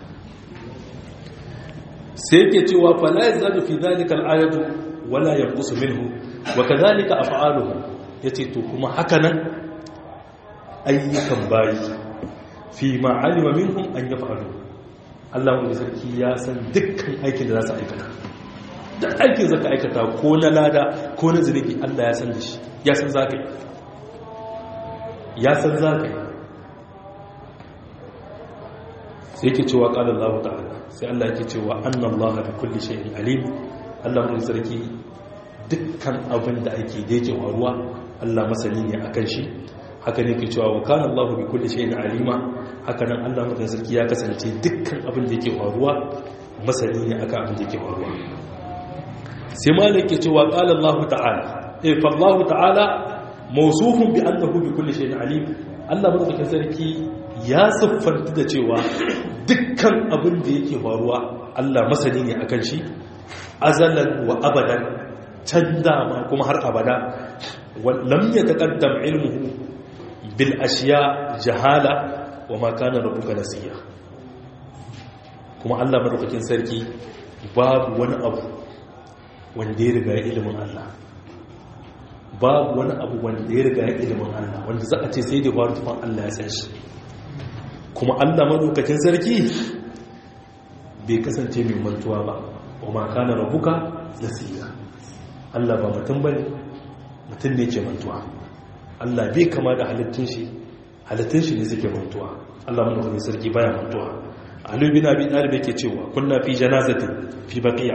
A: sai yake cewa fala yazadu fi dhalika al-ayatu wala yanqusu minhu wa kadhalika af'aluhu yace to kuma haka nan ayyukan bayi fi ma alima minhum an yaf'alu Allah wanda sarki ya san dukkan aikin da za su aikata duk aikin zaka aikata ko na lada ko na zunubi Allah ya san da shi ya san zaka yi ya san zaka yi sai yake cewa qala Allah ta'ala sai Allah yake cewa anna Allah bi kulli shay'in alim Allah wanda sarki dukkan abin da ake da yake faruwa Allah masani ne akan shi haka ne ke cewa wa kana Allahu bi kulli shay'in alima haka nan Allah mutan sarki ya kasance dukkan abin da yake faruwa masani ne akan abin da yake faruwa sai malai ke cewa qala Allahu ta'ala eh fa Allahu ta'ala mawsufun bi annahu bi kulli shay'in alim Allah mutan sarki ya siffanta da cewa dukkan abin da yake faruwa Allah masani ne akan shi azalan wa abadan can dama kuma har abada lam yataqaddam ilmuhu bil ashiya jahala wa ma kana rabbuka nasiya kuma Allah madaukakin sarki babu wani abu wanda ya riga ilimin Allah babu wani abu wanda ya riga ya ilimin Allah wanda za a ce sai da faru tufan Allah ya san shi kuma Allah madaukakin sarki bai kasance mai mantuwa ba wa ma kana rabbuka nasiya Allah ba mutum bane mutum ne ke mantuwa Allah bai kama da halittun shi halittun shi ne suke mantuwa Allah madaukakin sarki baya mantuwa Ali bin Abi Talib yake cewa kunna fi janazatin fi baqiya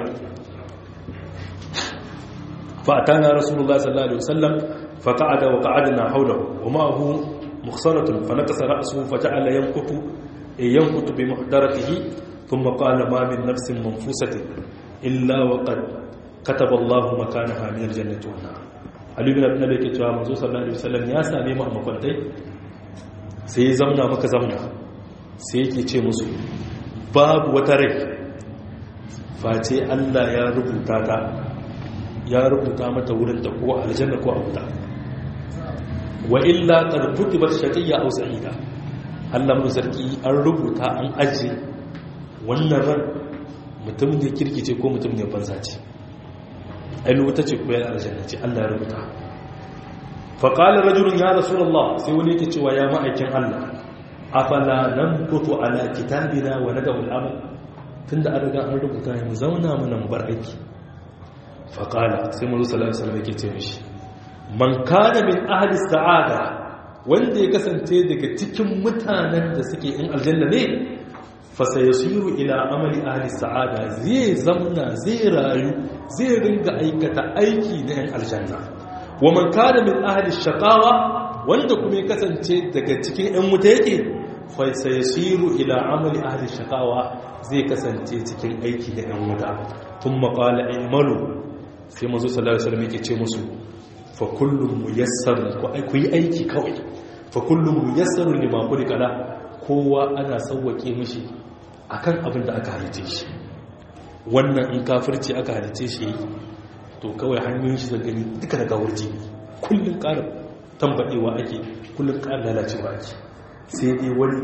A: fa atana rasulullah sallallahu alaihi wasallam fa qa'ada wa qa'adna hawlahu wa ma'ahu mukhsaratun fa nakasa ra'suhu fa ja'ala yanqutu yanqutu bi muhdaratihi thumma qala ma min nafsin manfusatin illa wa qad kataba Allahu makanaha min al-jannati wan nar Ali bin Abi Talib yake cewa manzo sallallahu alaihi wasallam ya same mu a makwantai sai ya zauna maka zauna sai yake ce musu babu wata rai face Allah ya rubuta ta ya rubuta mata wurin da ko aljanna ko abuta wa illa qad kutibat shaqiyya aw sa'ida Allah mu sarki an rubuta an aje wannan ran mutum ne kirkice ko mutum ne banza ce ai wuta ce ko ya aljanna ce Allah ya rubuta fa qala rajulun ya rasulullah sai wani yake cewa ya ma'aikin Allah afala namkutu ala kitabina wa nadaw al-amal tunda an riga an rubuta mu zauna mu nan bar aiki fa qala sai mu sallallahu alaihi wasallam yake ce mishi man kana min ahli sa'ada wanda ya kasance daga cikin mutanen da suke in aljanna ne fa sayasiru ila amali ahli sa'ada zai zamna zai rayu zai ringa aikata aiki na yan aljanna wa man kana min ahli shaqawa wanda kuma ya kasance daga cikin yan wuta yake fa sayasiru ila amali ahli shaqawa zai kasance cikin aiki da yan wuta thumma qala i'malu sai manzo sallallahu alaihi wasallam yake ce musu fa kullum muyassar ku yi aiki kawai fa kullum muyassar lima khuliqa la kowa ana sauwake mishi akan abin da aka halice shi wannan in kafirci aka halice shi to kawai hanyoyin shi zagani duka daga wurji kullun ƙara tambadewa ake kullun ƙara lalacewa ake sai dai wani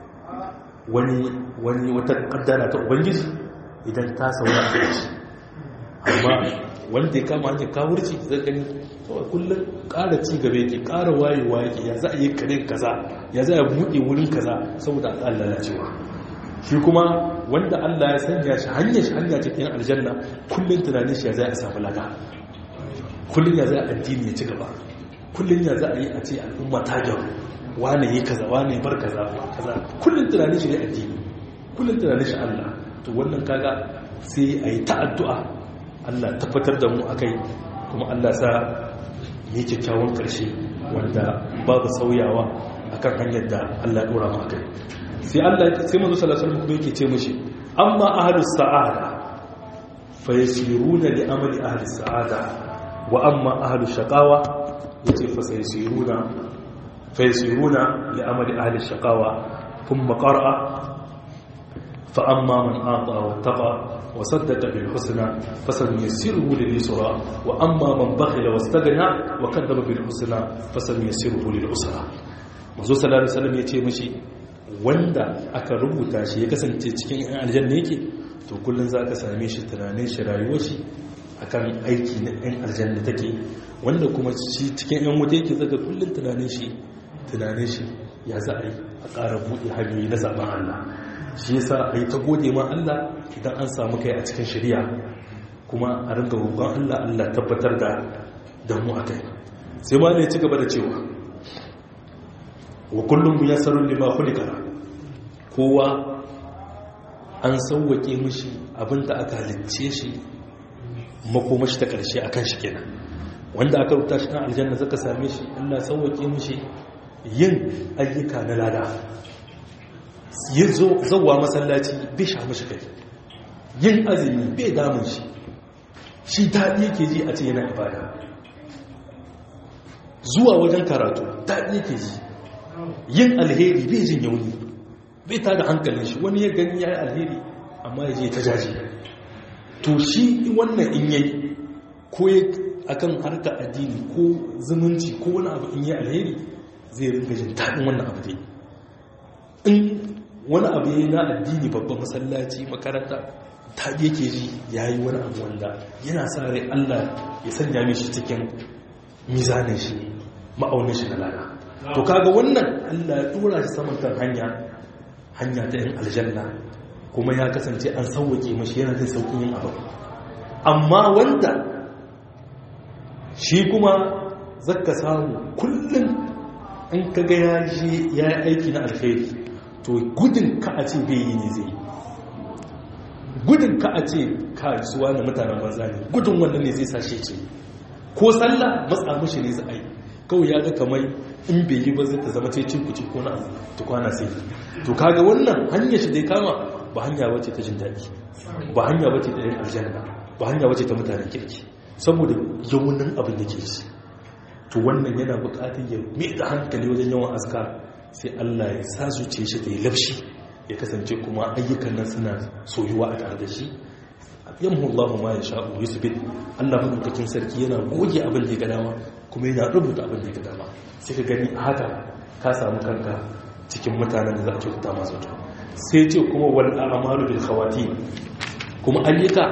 A: wani wani wata kaddara ta ubangiji idan ta saura a shi amma wanda ya kama hanyar kawurci zai gani kullum ƙara ci gaba yake ƙara wayewa yake ya za a yi karin kaza ya za a buɗe wurin kaza saboda a ƙara lalacewa shi kuma wanda Allah ya sanya shi hanyar shi hanya cikin aljanna kullum tunanin shi ya za a samu lada kullum ya za a addini ya ci gaba kullum ya za a yi a ce al'umma ta gyaru wane yi kaza wane bar kaza kaza kullum tunanin shi ne addini kullum tunanin shi Allah to wannan kaga sai a yi ta addu'a Allah tabbatar da mu akai kuma Allah sa yi kyakkyawan ƙarshe wanda babu sauyawa akan hanyar da Allah dora mu akai sai Allah sai manzo sallallahu alaihi wasallam yake ce mishi amma ahlus sa'ada fa yasiruna li amali ahlus sa'ada wa amma ahlus shaqawa yace fa sayasiruna fa yasiruna li amali ahlus shaqawa thumma qara'a fa amma man ata wa taqa وصدق بالحسنى فسنيسره لليسرى واما من بخل واستغنى وكذب بالحسنى فسنيسره للعسرى manzo sallallahu alaihi wasallam yace mishi wanda aka rubuta shi ya kasance cikin yan aljanna yake to kullun zaka same shi tunanin shi rayuwar shi akan aiki na yan aljanna take wanda kuma shi cikin yan wuta yake zaka kullun tunanin shi tunanin shi ya za a yi a ƙara buɗe hanyoyi na zaben Allah shi yasa a yi ta gode ma Allah idan an samu kai a cikin shari'a kuma a ringa roƙon Allah Allah tabbatar da damu a kai sai ma ne ci gaba da cewa wa kullum muyassarun lima khuliqa kowa an sauwake mishi abinda aka halicce shi makomashi ta ƙarshe akan shi kenan wanda aka rubuta shi kan aljanna zaka same shi Allah sauwake mishi yin ayyuka na lada yin zauwa masallaci bai sha mashi kai yin azumi bai damun shi shi daɗi yake ji a ce yana ibada zuwa wajen karatu daɗi yake ji yin alheri bai jin yauni bai ta da hankalin shi wani ya gani ya yi alheri amma ya je ta jaji to shi wannan in yayi ko ya akan harka addini ko zumunci ko wani abu in yi alheri zai rinka jin daɗin wannan abu dai in wani abu ya yi na addini babban masallaci makaranta daɗi yake ji ya yi wani abu wanda yana sa rai Allah ya sanya mishi cikin mizanin shi ma'aunin shi na lada. To kaga wannan Allah ya tura shi saman kan hanya hanya ta yin aljanna, kuma ya kasance an sauwake mashi yana jin sauƙin yin abu. Amma wanda shi kuma zaka samu kullum in kaga ya je ya yi aiki na alkhairi, to gudun ka a ce bai yi ne zai gudun ka a ce kasuwa na mutanen banza ne, gudun wannan ne zai sashe ce ko sallah matsa mashi ne za a yi, kawai ya ga kamar in bai yi ba zai ta zama ce cin kuci ko na tukwana sai. To kaga wannan hanyar shi dai kama ba hanya wace ta jin daɗi, ba hanya wace ta yin aljanna, ba hanya wace ta mutanen kirki, saboda yawunan abin da ke shi. To wannan yana buƙatar ya mai da hankali wajen yawan askar, sai Allah ya sa zuciya shi ta yi lafshi, ya kasance kuma ayyukan nan suna soyuwa a tare da shi. Yamhu Allahu ma yasha'u yusbit, Allah madaukakin sarki yana goge abin da ya ga dama kuma yana rubuta abin da ya ga dama. Sai ka gani a haka ka samu kanka cikin mutanen da za a kyautata masu to. Sai ce kuma wal a'malu bil khawatim, kuma ayyuka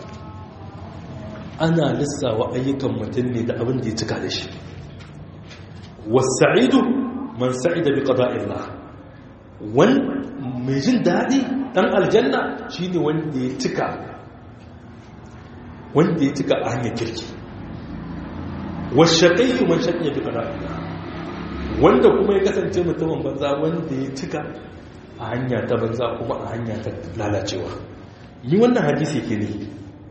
A: ana lissawa ayyukan mutum ne da abin da ya cika da shi. Was-sa'idu man sa'ida bi qada'illah, wan mai jin daɗi ɗan aljanna shine wanda ya cika wanda ya cika a hanyar kirki. Washaƙayyu man shaƙiya bi qada'illah, wanda kuma ya kasance mutumin banza wanda ya cika a hanya ta banza kuma a hanya ta lalacewa. Ni wannan hadisi ke ne,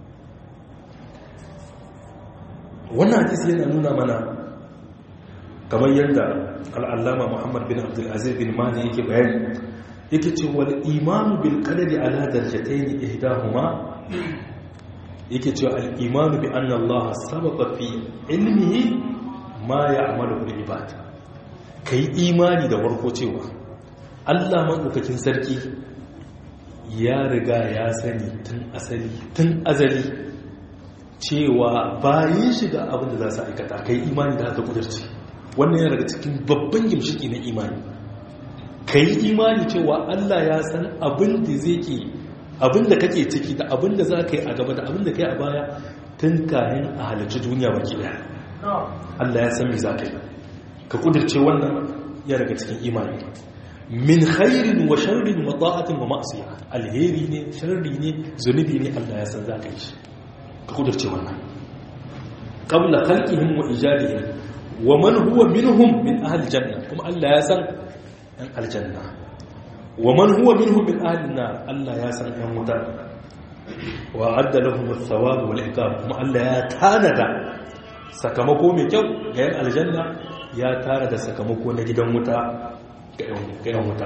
A: wannan hadisi yana nuna mana kamar yadda al'allama Muhammad bin Abdulaziz bin Mani yake bayani, yake ce wal imanu bil qadari ala darajatayn ihdahuma, yake ce al imanu bi anna Allah sabaqa fi ilmihi ma ya'malu bil ibad. Kai imani da warko cewa Allah madaukakin sarki ya riga ya sani tun asali tun azali cewa bayin shiga abin da za su aikata. Kai imani da haka kudurci, wannan yana daga cikin babban gimshiki na imani. Ka yi imani cewa Allah ya san abin da zai ke, abin da kake ciki da abin da za ka yi a gaba da abin da ka yi a baya tun kayan a halarci duniya baki daya. Allah ya san me za ka yi, ka kudurce wannan ya daga cikin imani. Min khairin wa sharrin wa ta'atin wa ma'siya, alheri ne, sharri ne, zunubi ne, Allah ya san za ka yi shi, ka kudurce wannan. Qabla khalqihim wa ijadihim wa man huwa minhum min ahli janna, kuma Allah ya san ɗan aljanna. Wa man huwa minhum min ahli nar, Allah ya san ɗan wuta. Wa adda lahum ath-thawab wal iqab, kuma Allah ya tanada sakamako mai kyau ga yan aljanna, ya tanada sakamako na gidan wuta ga yan wuta.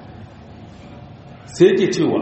A: Sai ke cewa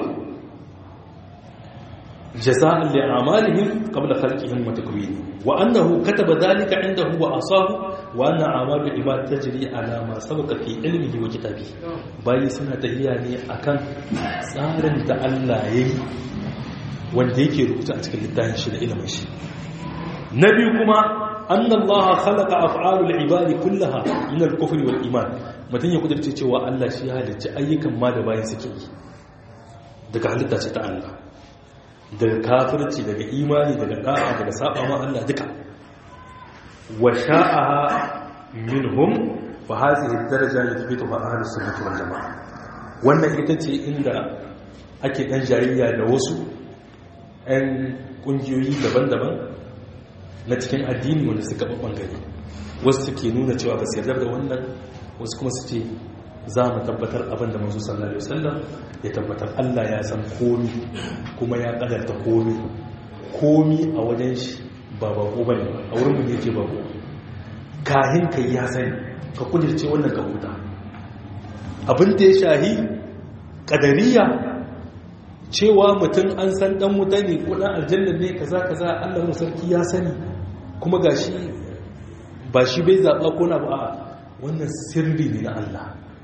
A: jaza'an li a'malihim qabla khalqihim wa takwinihim, wa annahu kataba dhalika 'indahu wa asahu, wa anna a'malul ibad tajri ala ma sabaqa fi ilmihi wa kitabihi. Bayi suna tafiya ne akan tsarin da Allah yayi wanda yake rubuta a cikin littafin shi da ilimin shi. Nabi kuma anna Allah khalaqa af'alul ibadi kullaha min al-kufri wal iman, mutun ya kudurce cewa Allah shi ya halicci ayyukan ma da bayin suke yi daga halitta ce ta Allah, daga kafirci, daga imani, daga da'a, daga saba ma Allah duka. Wa sha'aha minhum fa hadhihi ad-daraja yuthbituha ahlus sunnah wal jamaa. Wannan ita ce inda ake dan jariya da wasu ɗan kungiyoyi daban-daban na cikin addini wanda suka bangare. Wasu suke nuna cewa ba su yarda da wannan, wasu kuma su ce za mu tabbatar abin da manzo sallallahu alaihi wasallam ya tabbatar. Allah ya san komi kuma ya kadarta komi, komi a wajen shi ba bako bane, a wurin mu yake bako. Kahin kai ya sani, ka kudirce wannan ka huta. Abin da ya shahi kadariya cewa mutum an san dan wuta ne ko dan aljanna ne kaza kaza, Allah mu sarki ya sani kuma gashi ba shi bai zaba ko na ba, wannan sirri ne na Allah.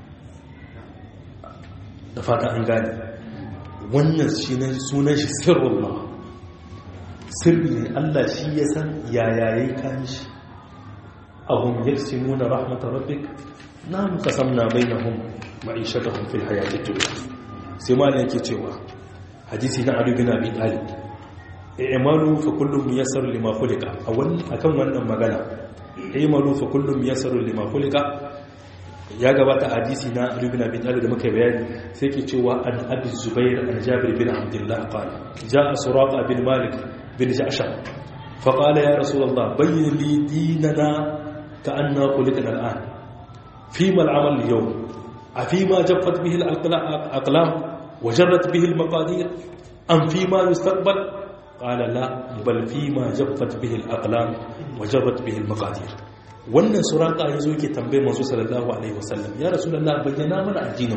A: Da fata an gane wannan shi ne sunan shi sirrullah, sirri ne Allah shi ya san yaya yayi kan shi. ahum yaksimuna rahmatar rabbik nam qasamna bainahum ma'ishatahum fil hayatid dunya. Sai ma yake cewa hadisi na Ali bin Abi Talib, i'malu fa kullu muyassar lima khuliqa. A wannan akan wannan magana imalu fa kullum yasaru lima khuliqa ya gabata hadisi na Ali bin Abi Talib da muka bayani sai ke cewa an Abi Zubair an Jabir bin Abdullah qala jaa Suraqa bin Malik bin Ja'sham fa qala ya Rasulullah bayyin li dinana ka'anna khuliqna al'an fima al'amal al-yawm afima jaffat bihi al-aqlam wa jarrat bihi al-maqadir am fima yustaqbal qala la bal fima jaffat bihi al-aqlam wa jarrat bihi al-maqadir. Wannan suraka yazo yake tambaye manzo sallallahu alaihi wasallam ya Rasulullah bayyana mana addinin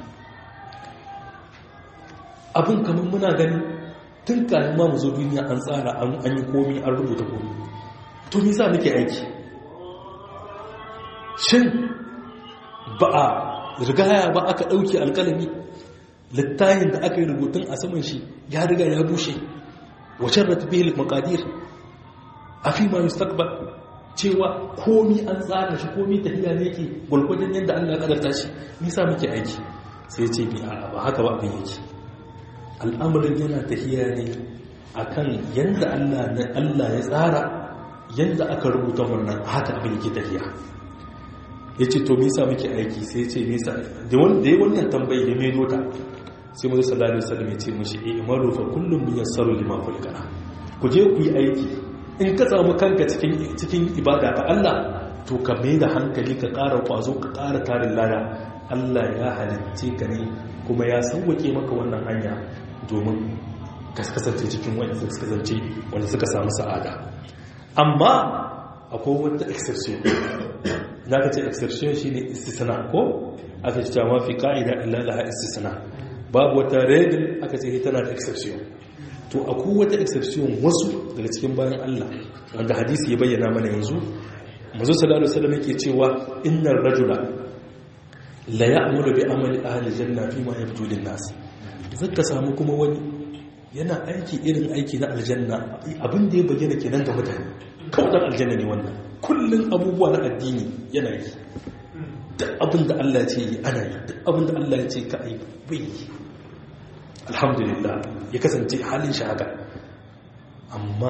A: abin kaman muna gani tun kafin ma mu zo duniya an tsara an yi komai an rubuta komai to me yasa muke aiki shin ba a rigaya ba aka dauki alkalami littafin da aka yi rubutun a saman shi ya riga ya bushe wajen ratbihil maqadir afi ma yustaqbal cewa komi an tsara shi komi tafiya ne ke gulgudun yadda Allah ya kadarta shi nisa muke aiki sai ce bi a ba haka ba abin yake al'amarin yana tafiya ne akan yadda Allah ya tsara yadda aka rubuta wannan haka abin yake tafiya yace to nisa muke aiki sai ce nisa da wanda ya wannan tambayi ya mai dota sai mu sallallahu alaihi wasallam ya ce mushi eh maru fa kullum yassaru lima khuliqa ku je ku yi aiki in ka samu kanka cikin ibada ta Allah to ka mai da hankali ka ƙara ƙwazo ka ƙara tarin lada Allah ya halitta ka ne kuma ya sauwake maka wannan hanya domin ka kasance cikin wanda suka kasance wanda suka samu sa'ada. Amma akwai wata exception na ka ce exception shine istisna ko aka ce ma fi qa'ida illa laha istisna babu wata regel aka ce tana da exception to akwai wata exception wasu daga cikin bayan Allah wanda hadisi ya bayyana mana yanzu manzo sallallahu alaihi wasallam yake cewa innar rajula la ya'muru bi amali ahli janna fi ma yabdu lin nas zaka samu kuma wani yana aiki irin aiki na aljanna abin da ya bayyana kenan ga mutane kawai dan aljanna ne wannan kullun abubuwa na addini yana yi duk abin da Allah ya ce yi ana yi duk abin da Allah ya ce ka yi bai alhamdulillah ya kasance halin shi haka amma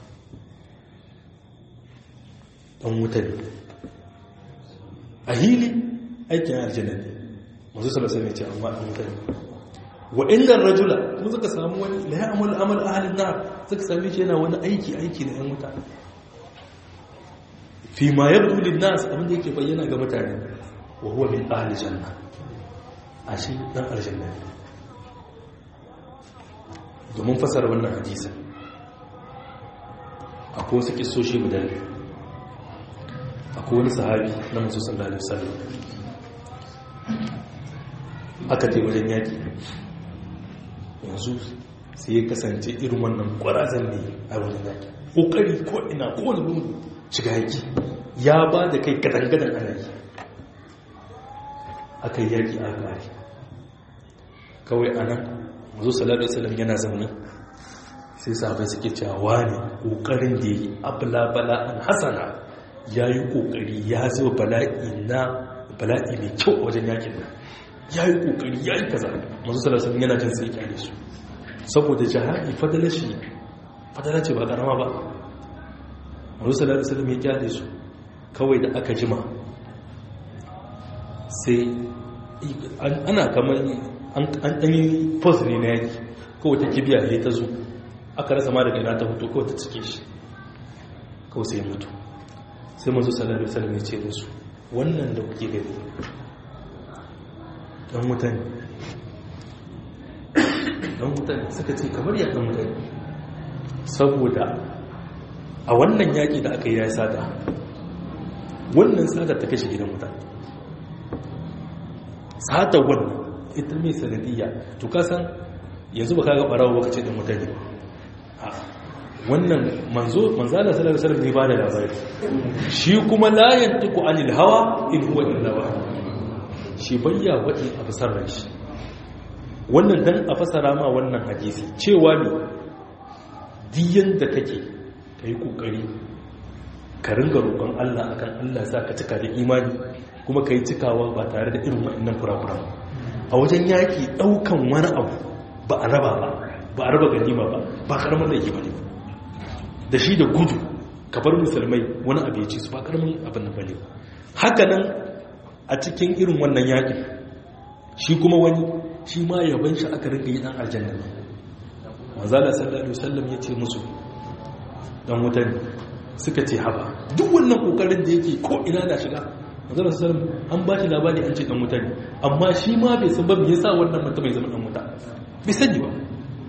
A: dan wuta ne a hili aikin aljanna ne mazu salasa mai ce amma dan wuta ne wa inda rajula kuma suka samu wani la ya'malu amal ahlin nar suka same shi yana wani aiki aiki na yan wuta fi ma yabdu lin nas abinda yake bayyana ga mutane wa huwa min ahli janna ashi dan aljanna ne domin fasara wannan hadisin akwai wasu kisoshi guda biyu akwai wani sahabi na musu sallallahu alaihi wasallam aka ce wajen yaki yanzu sai ya kasance irin wannan kwarazan ne a wajen yaki kokari ko ina ko wani lungu shiga yaki ya ba da kai gadangadan ana yi aka yi yaki a gari kawai anan mazu salatu wasalam yana zaune sai sahabai suke cewa ne kokarin da yi abla an hasana ya yi kokari ya zuba bala'i na bala'i mai kyau a wajen yakin nan ya yi kokari ya yi kaza mazu salatu wasalam yana jin sai kyale su saboda jihadi fadala shi fadala ce ba karama ba mazu salatu wasalam ya kyale su kawai da aka jima sai ana kamar an ɗanyi post ne na yaki kawai ta kibiya ne ta zo aka rasa ma daga ina ta hutu kawai ta cike shi kawai sai mutu sai mazu salari salam ya ce musu wannan da kuke gani ɗan mutane ɗan mutane suka ce kamar ya ɗan mutane saboda a wannan yaƙi da aka yi ya sata wannan sata ta kashe gidan mutane sata wannan ita mai sanadiyya to kasan yanzu ba kaga barawo baka ce da mutane wannan manzo manzala sallallahu alaihi wasallam ne ba da labari shi kuma la yantiqu anil hawa in huwa illa wahyu shi bayya wadi a fasarar shi wannan dan a fasara ma wannan hadisi cewa ne diyan da kake kai kokari ka ringa roƙon Allah akan Allah sa ka cika da imani kuma kai cikawa ba tare da irin wa'annan kurakuran a wajen yaki daukan wani abu ba a raba ba ba a raba ganima ba ba karamar laifi ba ne da shi da gudu ka bar musulmai wani abu ya ci su ba karamin abin da bane haka nan a cikin irin wannan yaƙi shi kuma wani shi ma yaban shi aka rinka yi dan aljanna manzala sallallahu alaihi wasallam ya ce musu dan wuta ne suka ce haba duk wannan kokarin da yake ko ina da shiga manzala sallallahu alaihi wasallam an ba shi labari an ce dan wuta ne amma shi ma bai san ba me yasa wannan mutum bai zama dan wuta bai sani ba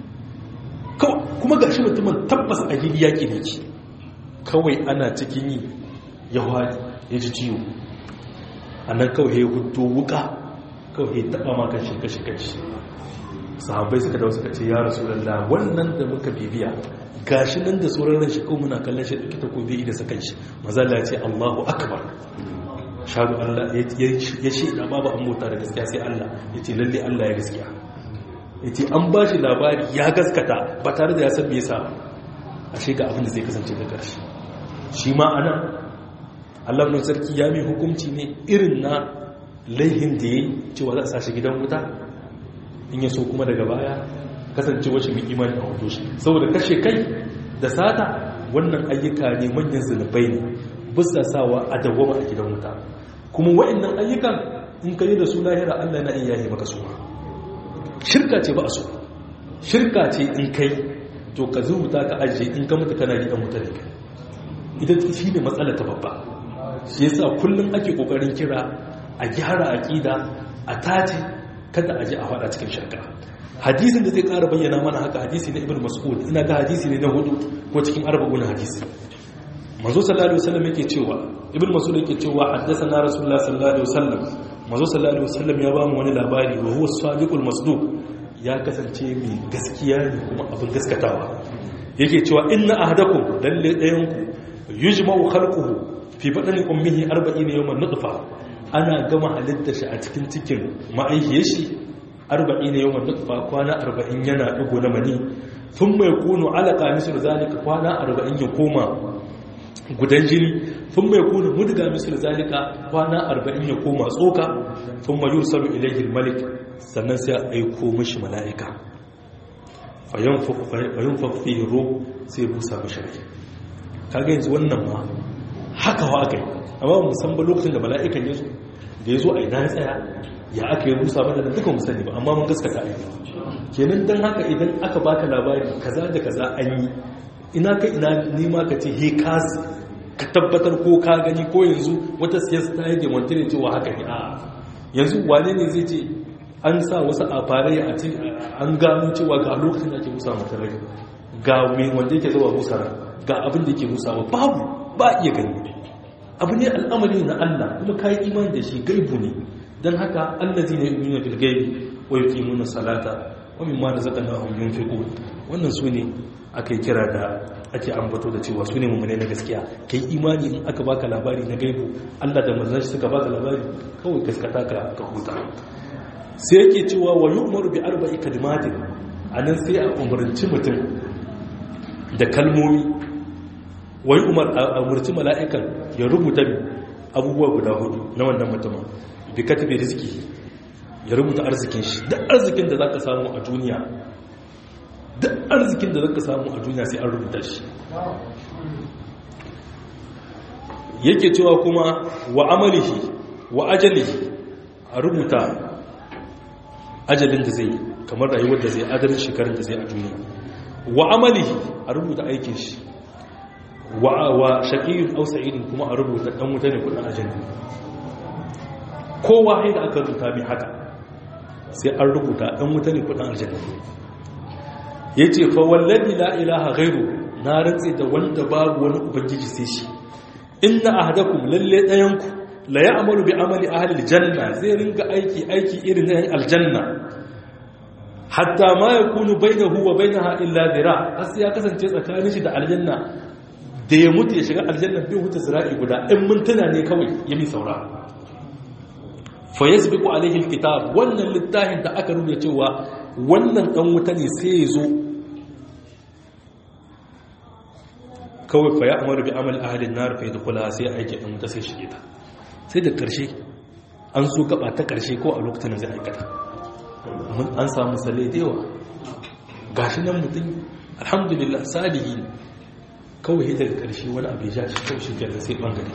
A: kuma gashi mutumin tabbas a gidi yaki ne ki kawai ana cikin yi ya hwari ya ji ciwo a nan kawai ya hudu wuka kawai ya taba makan shirka-shirka sahabbai suka dawo suka ce ya rasulallah wannan da muka bibiya gashi nan da sauran ran shi kawai muna kallon shi ɗauki takobi da sakan shi mazala ya ce Allahu akbar shaɗu Allah ya ce da babu an mota da gaskiya sai Allah ya ce lalle Allah ya gaskiya ya ce an ba shi labari ya gaskata ba tare da ya san me yasa a shiga abin da zai kasance da ƙarshe shi ma ana Allah mai sarki ya mai hukunci ne irin na laihin da ya yi cewa za a sashi gidan wuta in ya so kuma daga baya kasance wacce mai imani a wato shi saboda kashe kai da sata wannan ayyuka ne manyan zunubai ne bisa sawa a dawwama a gidan wuta kuma wa'annan ayyukan in ka yi da su lahira Allah na iya yi maka su shirka ce ba a so shirka ce in kai to ka zubuta ka ajiye in ka mutu kana gidan wuta ne idan shi ne matsala ta babba shi yasa kullum ake kokarin kira a gyara aqida a tace kada aje a fada cikin shirka hadisin da zai ƙara bayyana mana haka hadisi na ibnu mas'ud ina ga hadisi ne na hudu ko cikin arba'un hadisi manzo sallallahu alaihi wasallam yake cewa ibnu mas'ud yake cewa haddathana rasulullah sallallahu alaihi wasallam manzo sallallahu alaihi wasallam ya ba mu wani labari wa huwa sadiqul masduq ya kasance mai gaskiya ne kuma abin gaskatawa yake cewa inna ahadakum lalle dayanku yujma'u khalquhu fi badani ummihi arba'ina yawman nutfa ana gama halitta shi a cikin cikin ma'aihiyar shi arba'ina yawman nutfa kwana arba'in yana digo na mani thumma yakunu alaqa misl zalika kwana arba'in ya koma gudan jini thumma yakunu mudga misl zalika kwana arba'in ya koma tsoka thumma yursalu ilayhi al-malik sannan sai a aiko mishi mala'ika fayanfaq fihi ruh sai busa mishi rai kaga yanzu wannan ma haka wa aka yi amma mu san ba lokacin da mala'ikan ya zo da ya zo a ina ya tsaya ya aka yi rusa ba da duka mu sani ba amma mun gaskata a yi kenan don haka idan aka baka labari kaza da kaza an yi ina ka ina nema ka ce he ka ka tabbatar ko ka gani ko yanzu wata siyasa ta yi demontre cewa haka ne a yanzu wane ne zai ce an sa wasu a farai a ce an gano cewa ga lokacin da ake musa matarai ga mai wanda yake zuwa musara ga abin da yake musawa babu ba iya gani abu ne al'amari na Allah kuma kayi imani da shi gaibu ne don haka allazi ne yu'minu bil gaibi wa yuqimuna salata wa mimma razaqnahum yunfiqun wannan su ne aka kira da ake ambato da cewa su ne mummune na gaskiya kai imani in aka baka labari na gaibu Allah da manzon shi suka baka labari kawai gaskata ka ka huta sai yake cewa wa yu'maru bi arba'i kalimatin anan sai a umarci mutum da kalmomi wai umar a umarci mala'ikan ya rubuta abubuwa guda hudu na wannan mutumin bi katibi rizki ya rubuta arzikin shi duk arzikin da zaka samu a duniya duk arzikin da zaka samu a duniya sai an rubuta shi yake cewa kuma wa amalihi wa ajalihi a rubuta ajalin da zai kamar rayuwar da zai adalin shekarun da zai a duniya wa amalihi a rubuta aikin shi wa shaqiyun aw sa'idun kuma a rubuta dan wuta ne kudin aljanna kowa sai da aka rubuta mai haka sai an rubuta dan wuta ne kudin aljanna yace fa wallahi la ilaha ghairu na rantsi da wanda babu wani ubangiji sai shi inna ahadakum lalle dayanku la ya'malu bi amali ahli aljanna zai ringa aiki aiki irin na aljanna hatta ma yakunu bainahu wa bainaha illa dira as ya kasance tsakanin shi da aljanna da ya mutu ya shiga aljanna bai huta zira'i guda in mintuna ne kawai ya mi saura fa yasbiqu alayhi alkitab wannan littafin da aka rubuta cewa wannan dan wuta ne sai ya zo kawai fa ya'malu bi amali ahli an-nar fa yadkhulaha sai aiki dan wuta sai shige ta sai da karshe an so gaba ta karshe ko a lokacin da zai aikata mun an samu sale da yawa gashi nan mutum alhamdulillah salihi kawai daga ƙarshe wani abu ya shi kawai shi kenan sai bangare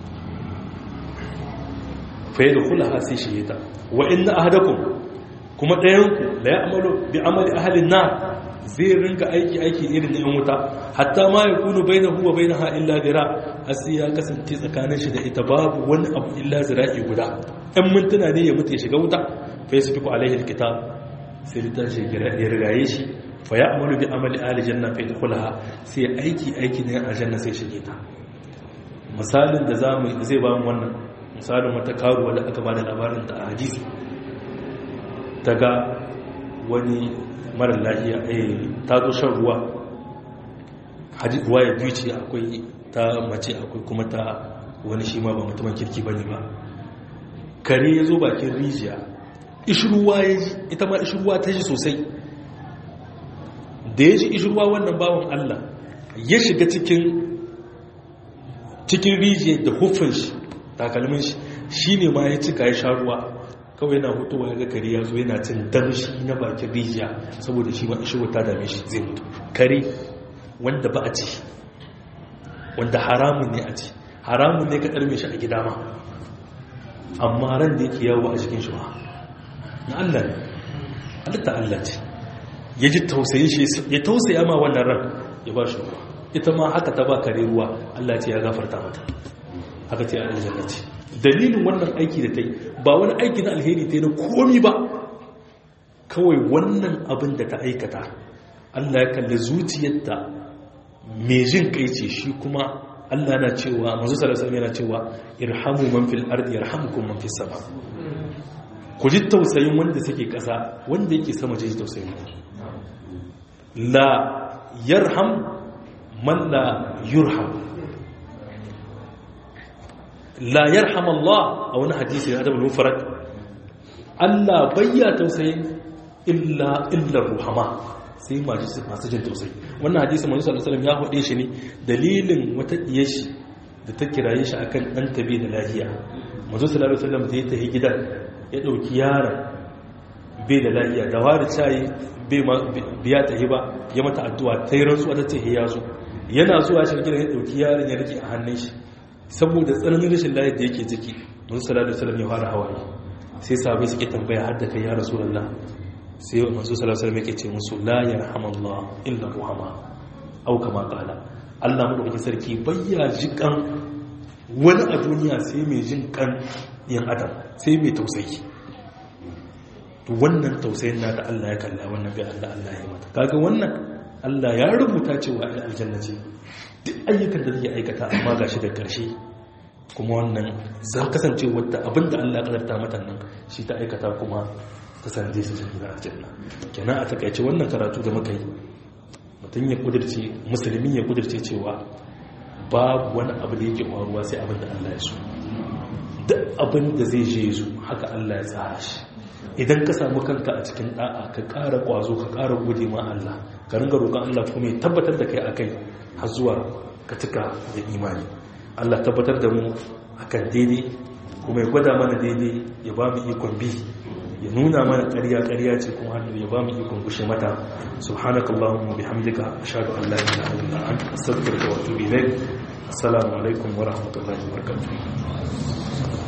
A: fa yadkhulaha sai shi ta wa inna ahadakum kuma ɗayanku la ya'malu bi amali ahli an-nar zai ringa aiki aiki irin na yan wuta hatta ma yakunu bainahu wa bainaha illa dira asi ya kasance tsakanin shi da ita babu wani abu illa zira'i guda ɗan mintuna ne ya mutu ya shiga wuta fa yasbiqu alaihi al-kitab sai litan shi ya rigaye shi fa ya'malu bi amali ahli janna fa yadkhulaha sai aiki aiki ne a janna sai shige ta misalin da zamu zai ba mu wannan misalin wata karuwa da aka bada labarin ta a hadisi daga wani mara lafiya eh ta zo shan ruwa hadisi ruwa ya biyu ce akwai ta mace akwai kuma ta wani shi ma ba mutumin kirki bane ba kare ya zo bakin rijiya ishruwa ya ji ita ma ishruwa ta ji sosai da ya ji ishruwa wannan bawan Allah ya shiga cikin cikin rijiyar da hufin shi takalmin shi shine ma ya cika ya sha ruwa kawai yana hutuwa ya ga kare ya zo yana cin damshi na bakin rijiya saboda shi ma ishruwa ta dame shi zai mutu kare wanda ba a ci wanda haramun ne a ci haramun ne ka ɗarme shi a gida ma amma ran da yake yawo a cikin shi ba na Allah ne halitta Allah ce ya ji tausayin shi ya tausaya ma wannan ran ya ba shi ruwa ita ma haka ta ba kare ruwa Allah ce ya gafarta mata haka ce a aljanna ce dalilin wannan aiki da ta yi ba wani aiki na alheri ta yi na komi ba kawai wannan abin da ta aikata Allah ya kalli zuciyarta mai jin kai ce shi kuma Allah na cewa manzo sallallahu alaihi wasallam yana cewa irhamu man fil ardi yarhamukum man fis sama ku ji tausayin wanda suke ƙasa wanda yake sama ji tausayin ku la yarham man la yurham la yarham Allah a wani hadisi da adabul mufrad Allah bayya tausayin illa illa ruhama sai masu jin tausayi wannan hadisi manzo sallallahu alaihi wasallam ya hode shi ne dalilin wata diyar shi da ta kiraye shi akan dan tabi da lafiya manzo sallallahu alaihi wasallam da ya tafi gidan ya dauki yaron bai da lafiya da wari tayi bai biya ta hiba ya mata addu'a tayi rantsuwa ta ce ya zo yana zuwa shi gidan ya dauki yaron ya rike a hannun shi saboda tsananin rashin lafiyar da yake ciki manzo sallallahu alaihi wasallam ya fara hawaye sai sahabbai suke tambaya har da kai ya rasulullah sai manzo sallallahu alaihi wasallam yake ce musu la yarhamullah illa ruhama au kama qala Allah madaukakin sarki bayya jikan wani a duniya sai mai jin kan yan adam sai mai tausayi to wannan tausayin na da Allah ya kalla wannan bai Allah Allah ya mata kaga wannan Allah ya rubuta cewa aljanna ce duk ayyukan da zai aikata amma gashi da karshe kuma wannan zan kasance wadda abinda Allah ya kadarta mata nan shi ta aikata kuma kasance su shiga aljanna kenan a takaice wannan karatu da muka yi mutum ya kudirce musulmi ya kudirce cewa babu wani abu da yake faruwa sai abin da Allah ya so duk abin da zai je zu haka Allah ya tsara shi idan ka samu kanka a cikin da'a ka ƙara ƙwazo ka ƙara gode ma Allah ka ringa roƙon Allah kuma ya tabbatar da kai akai har zuwa ka cika da imani Allah tabbatar da mu akan daidai kuma ya gwada mana daidai ya ba mu ikon bi ya nuna mana ƙarya ƙarya ce kuma hannu ya ba mu ikon gushe mata subhanakallahumma bihamdika ashhadu an la ilaha illa anta astaghfiruka wa atubu ilaik assalamu alaikum wa rahmatullahi wa barakatuh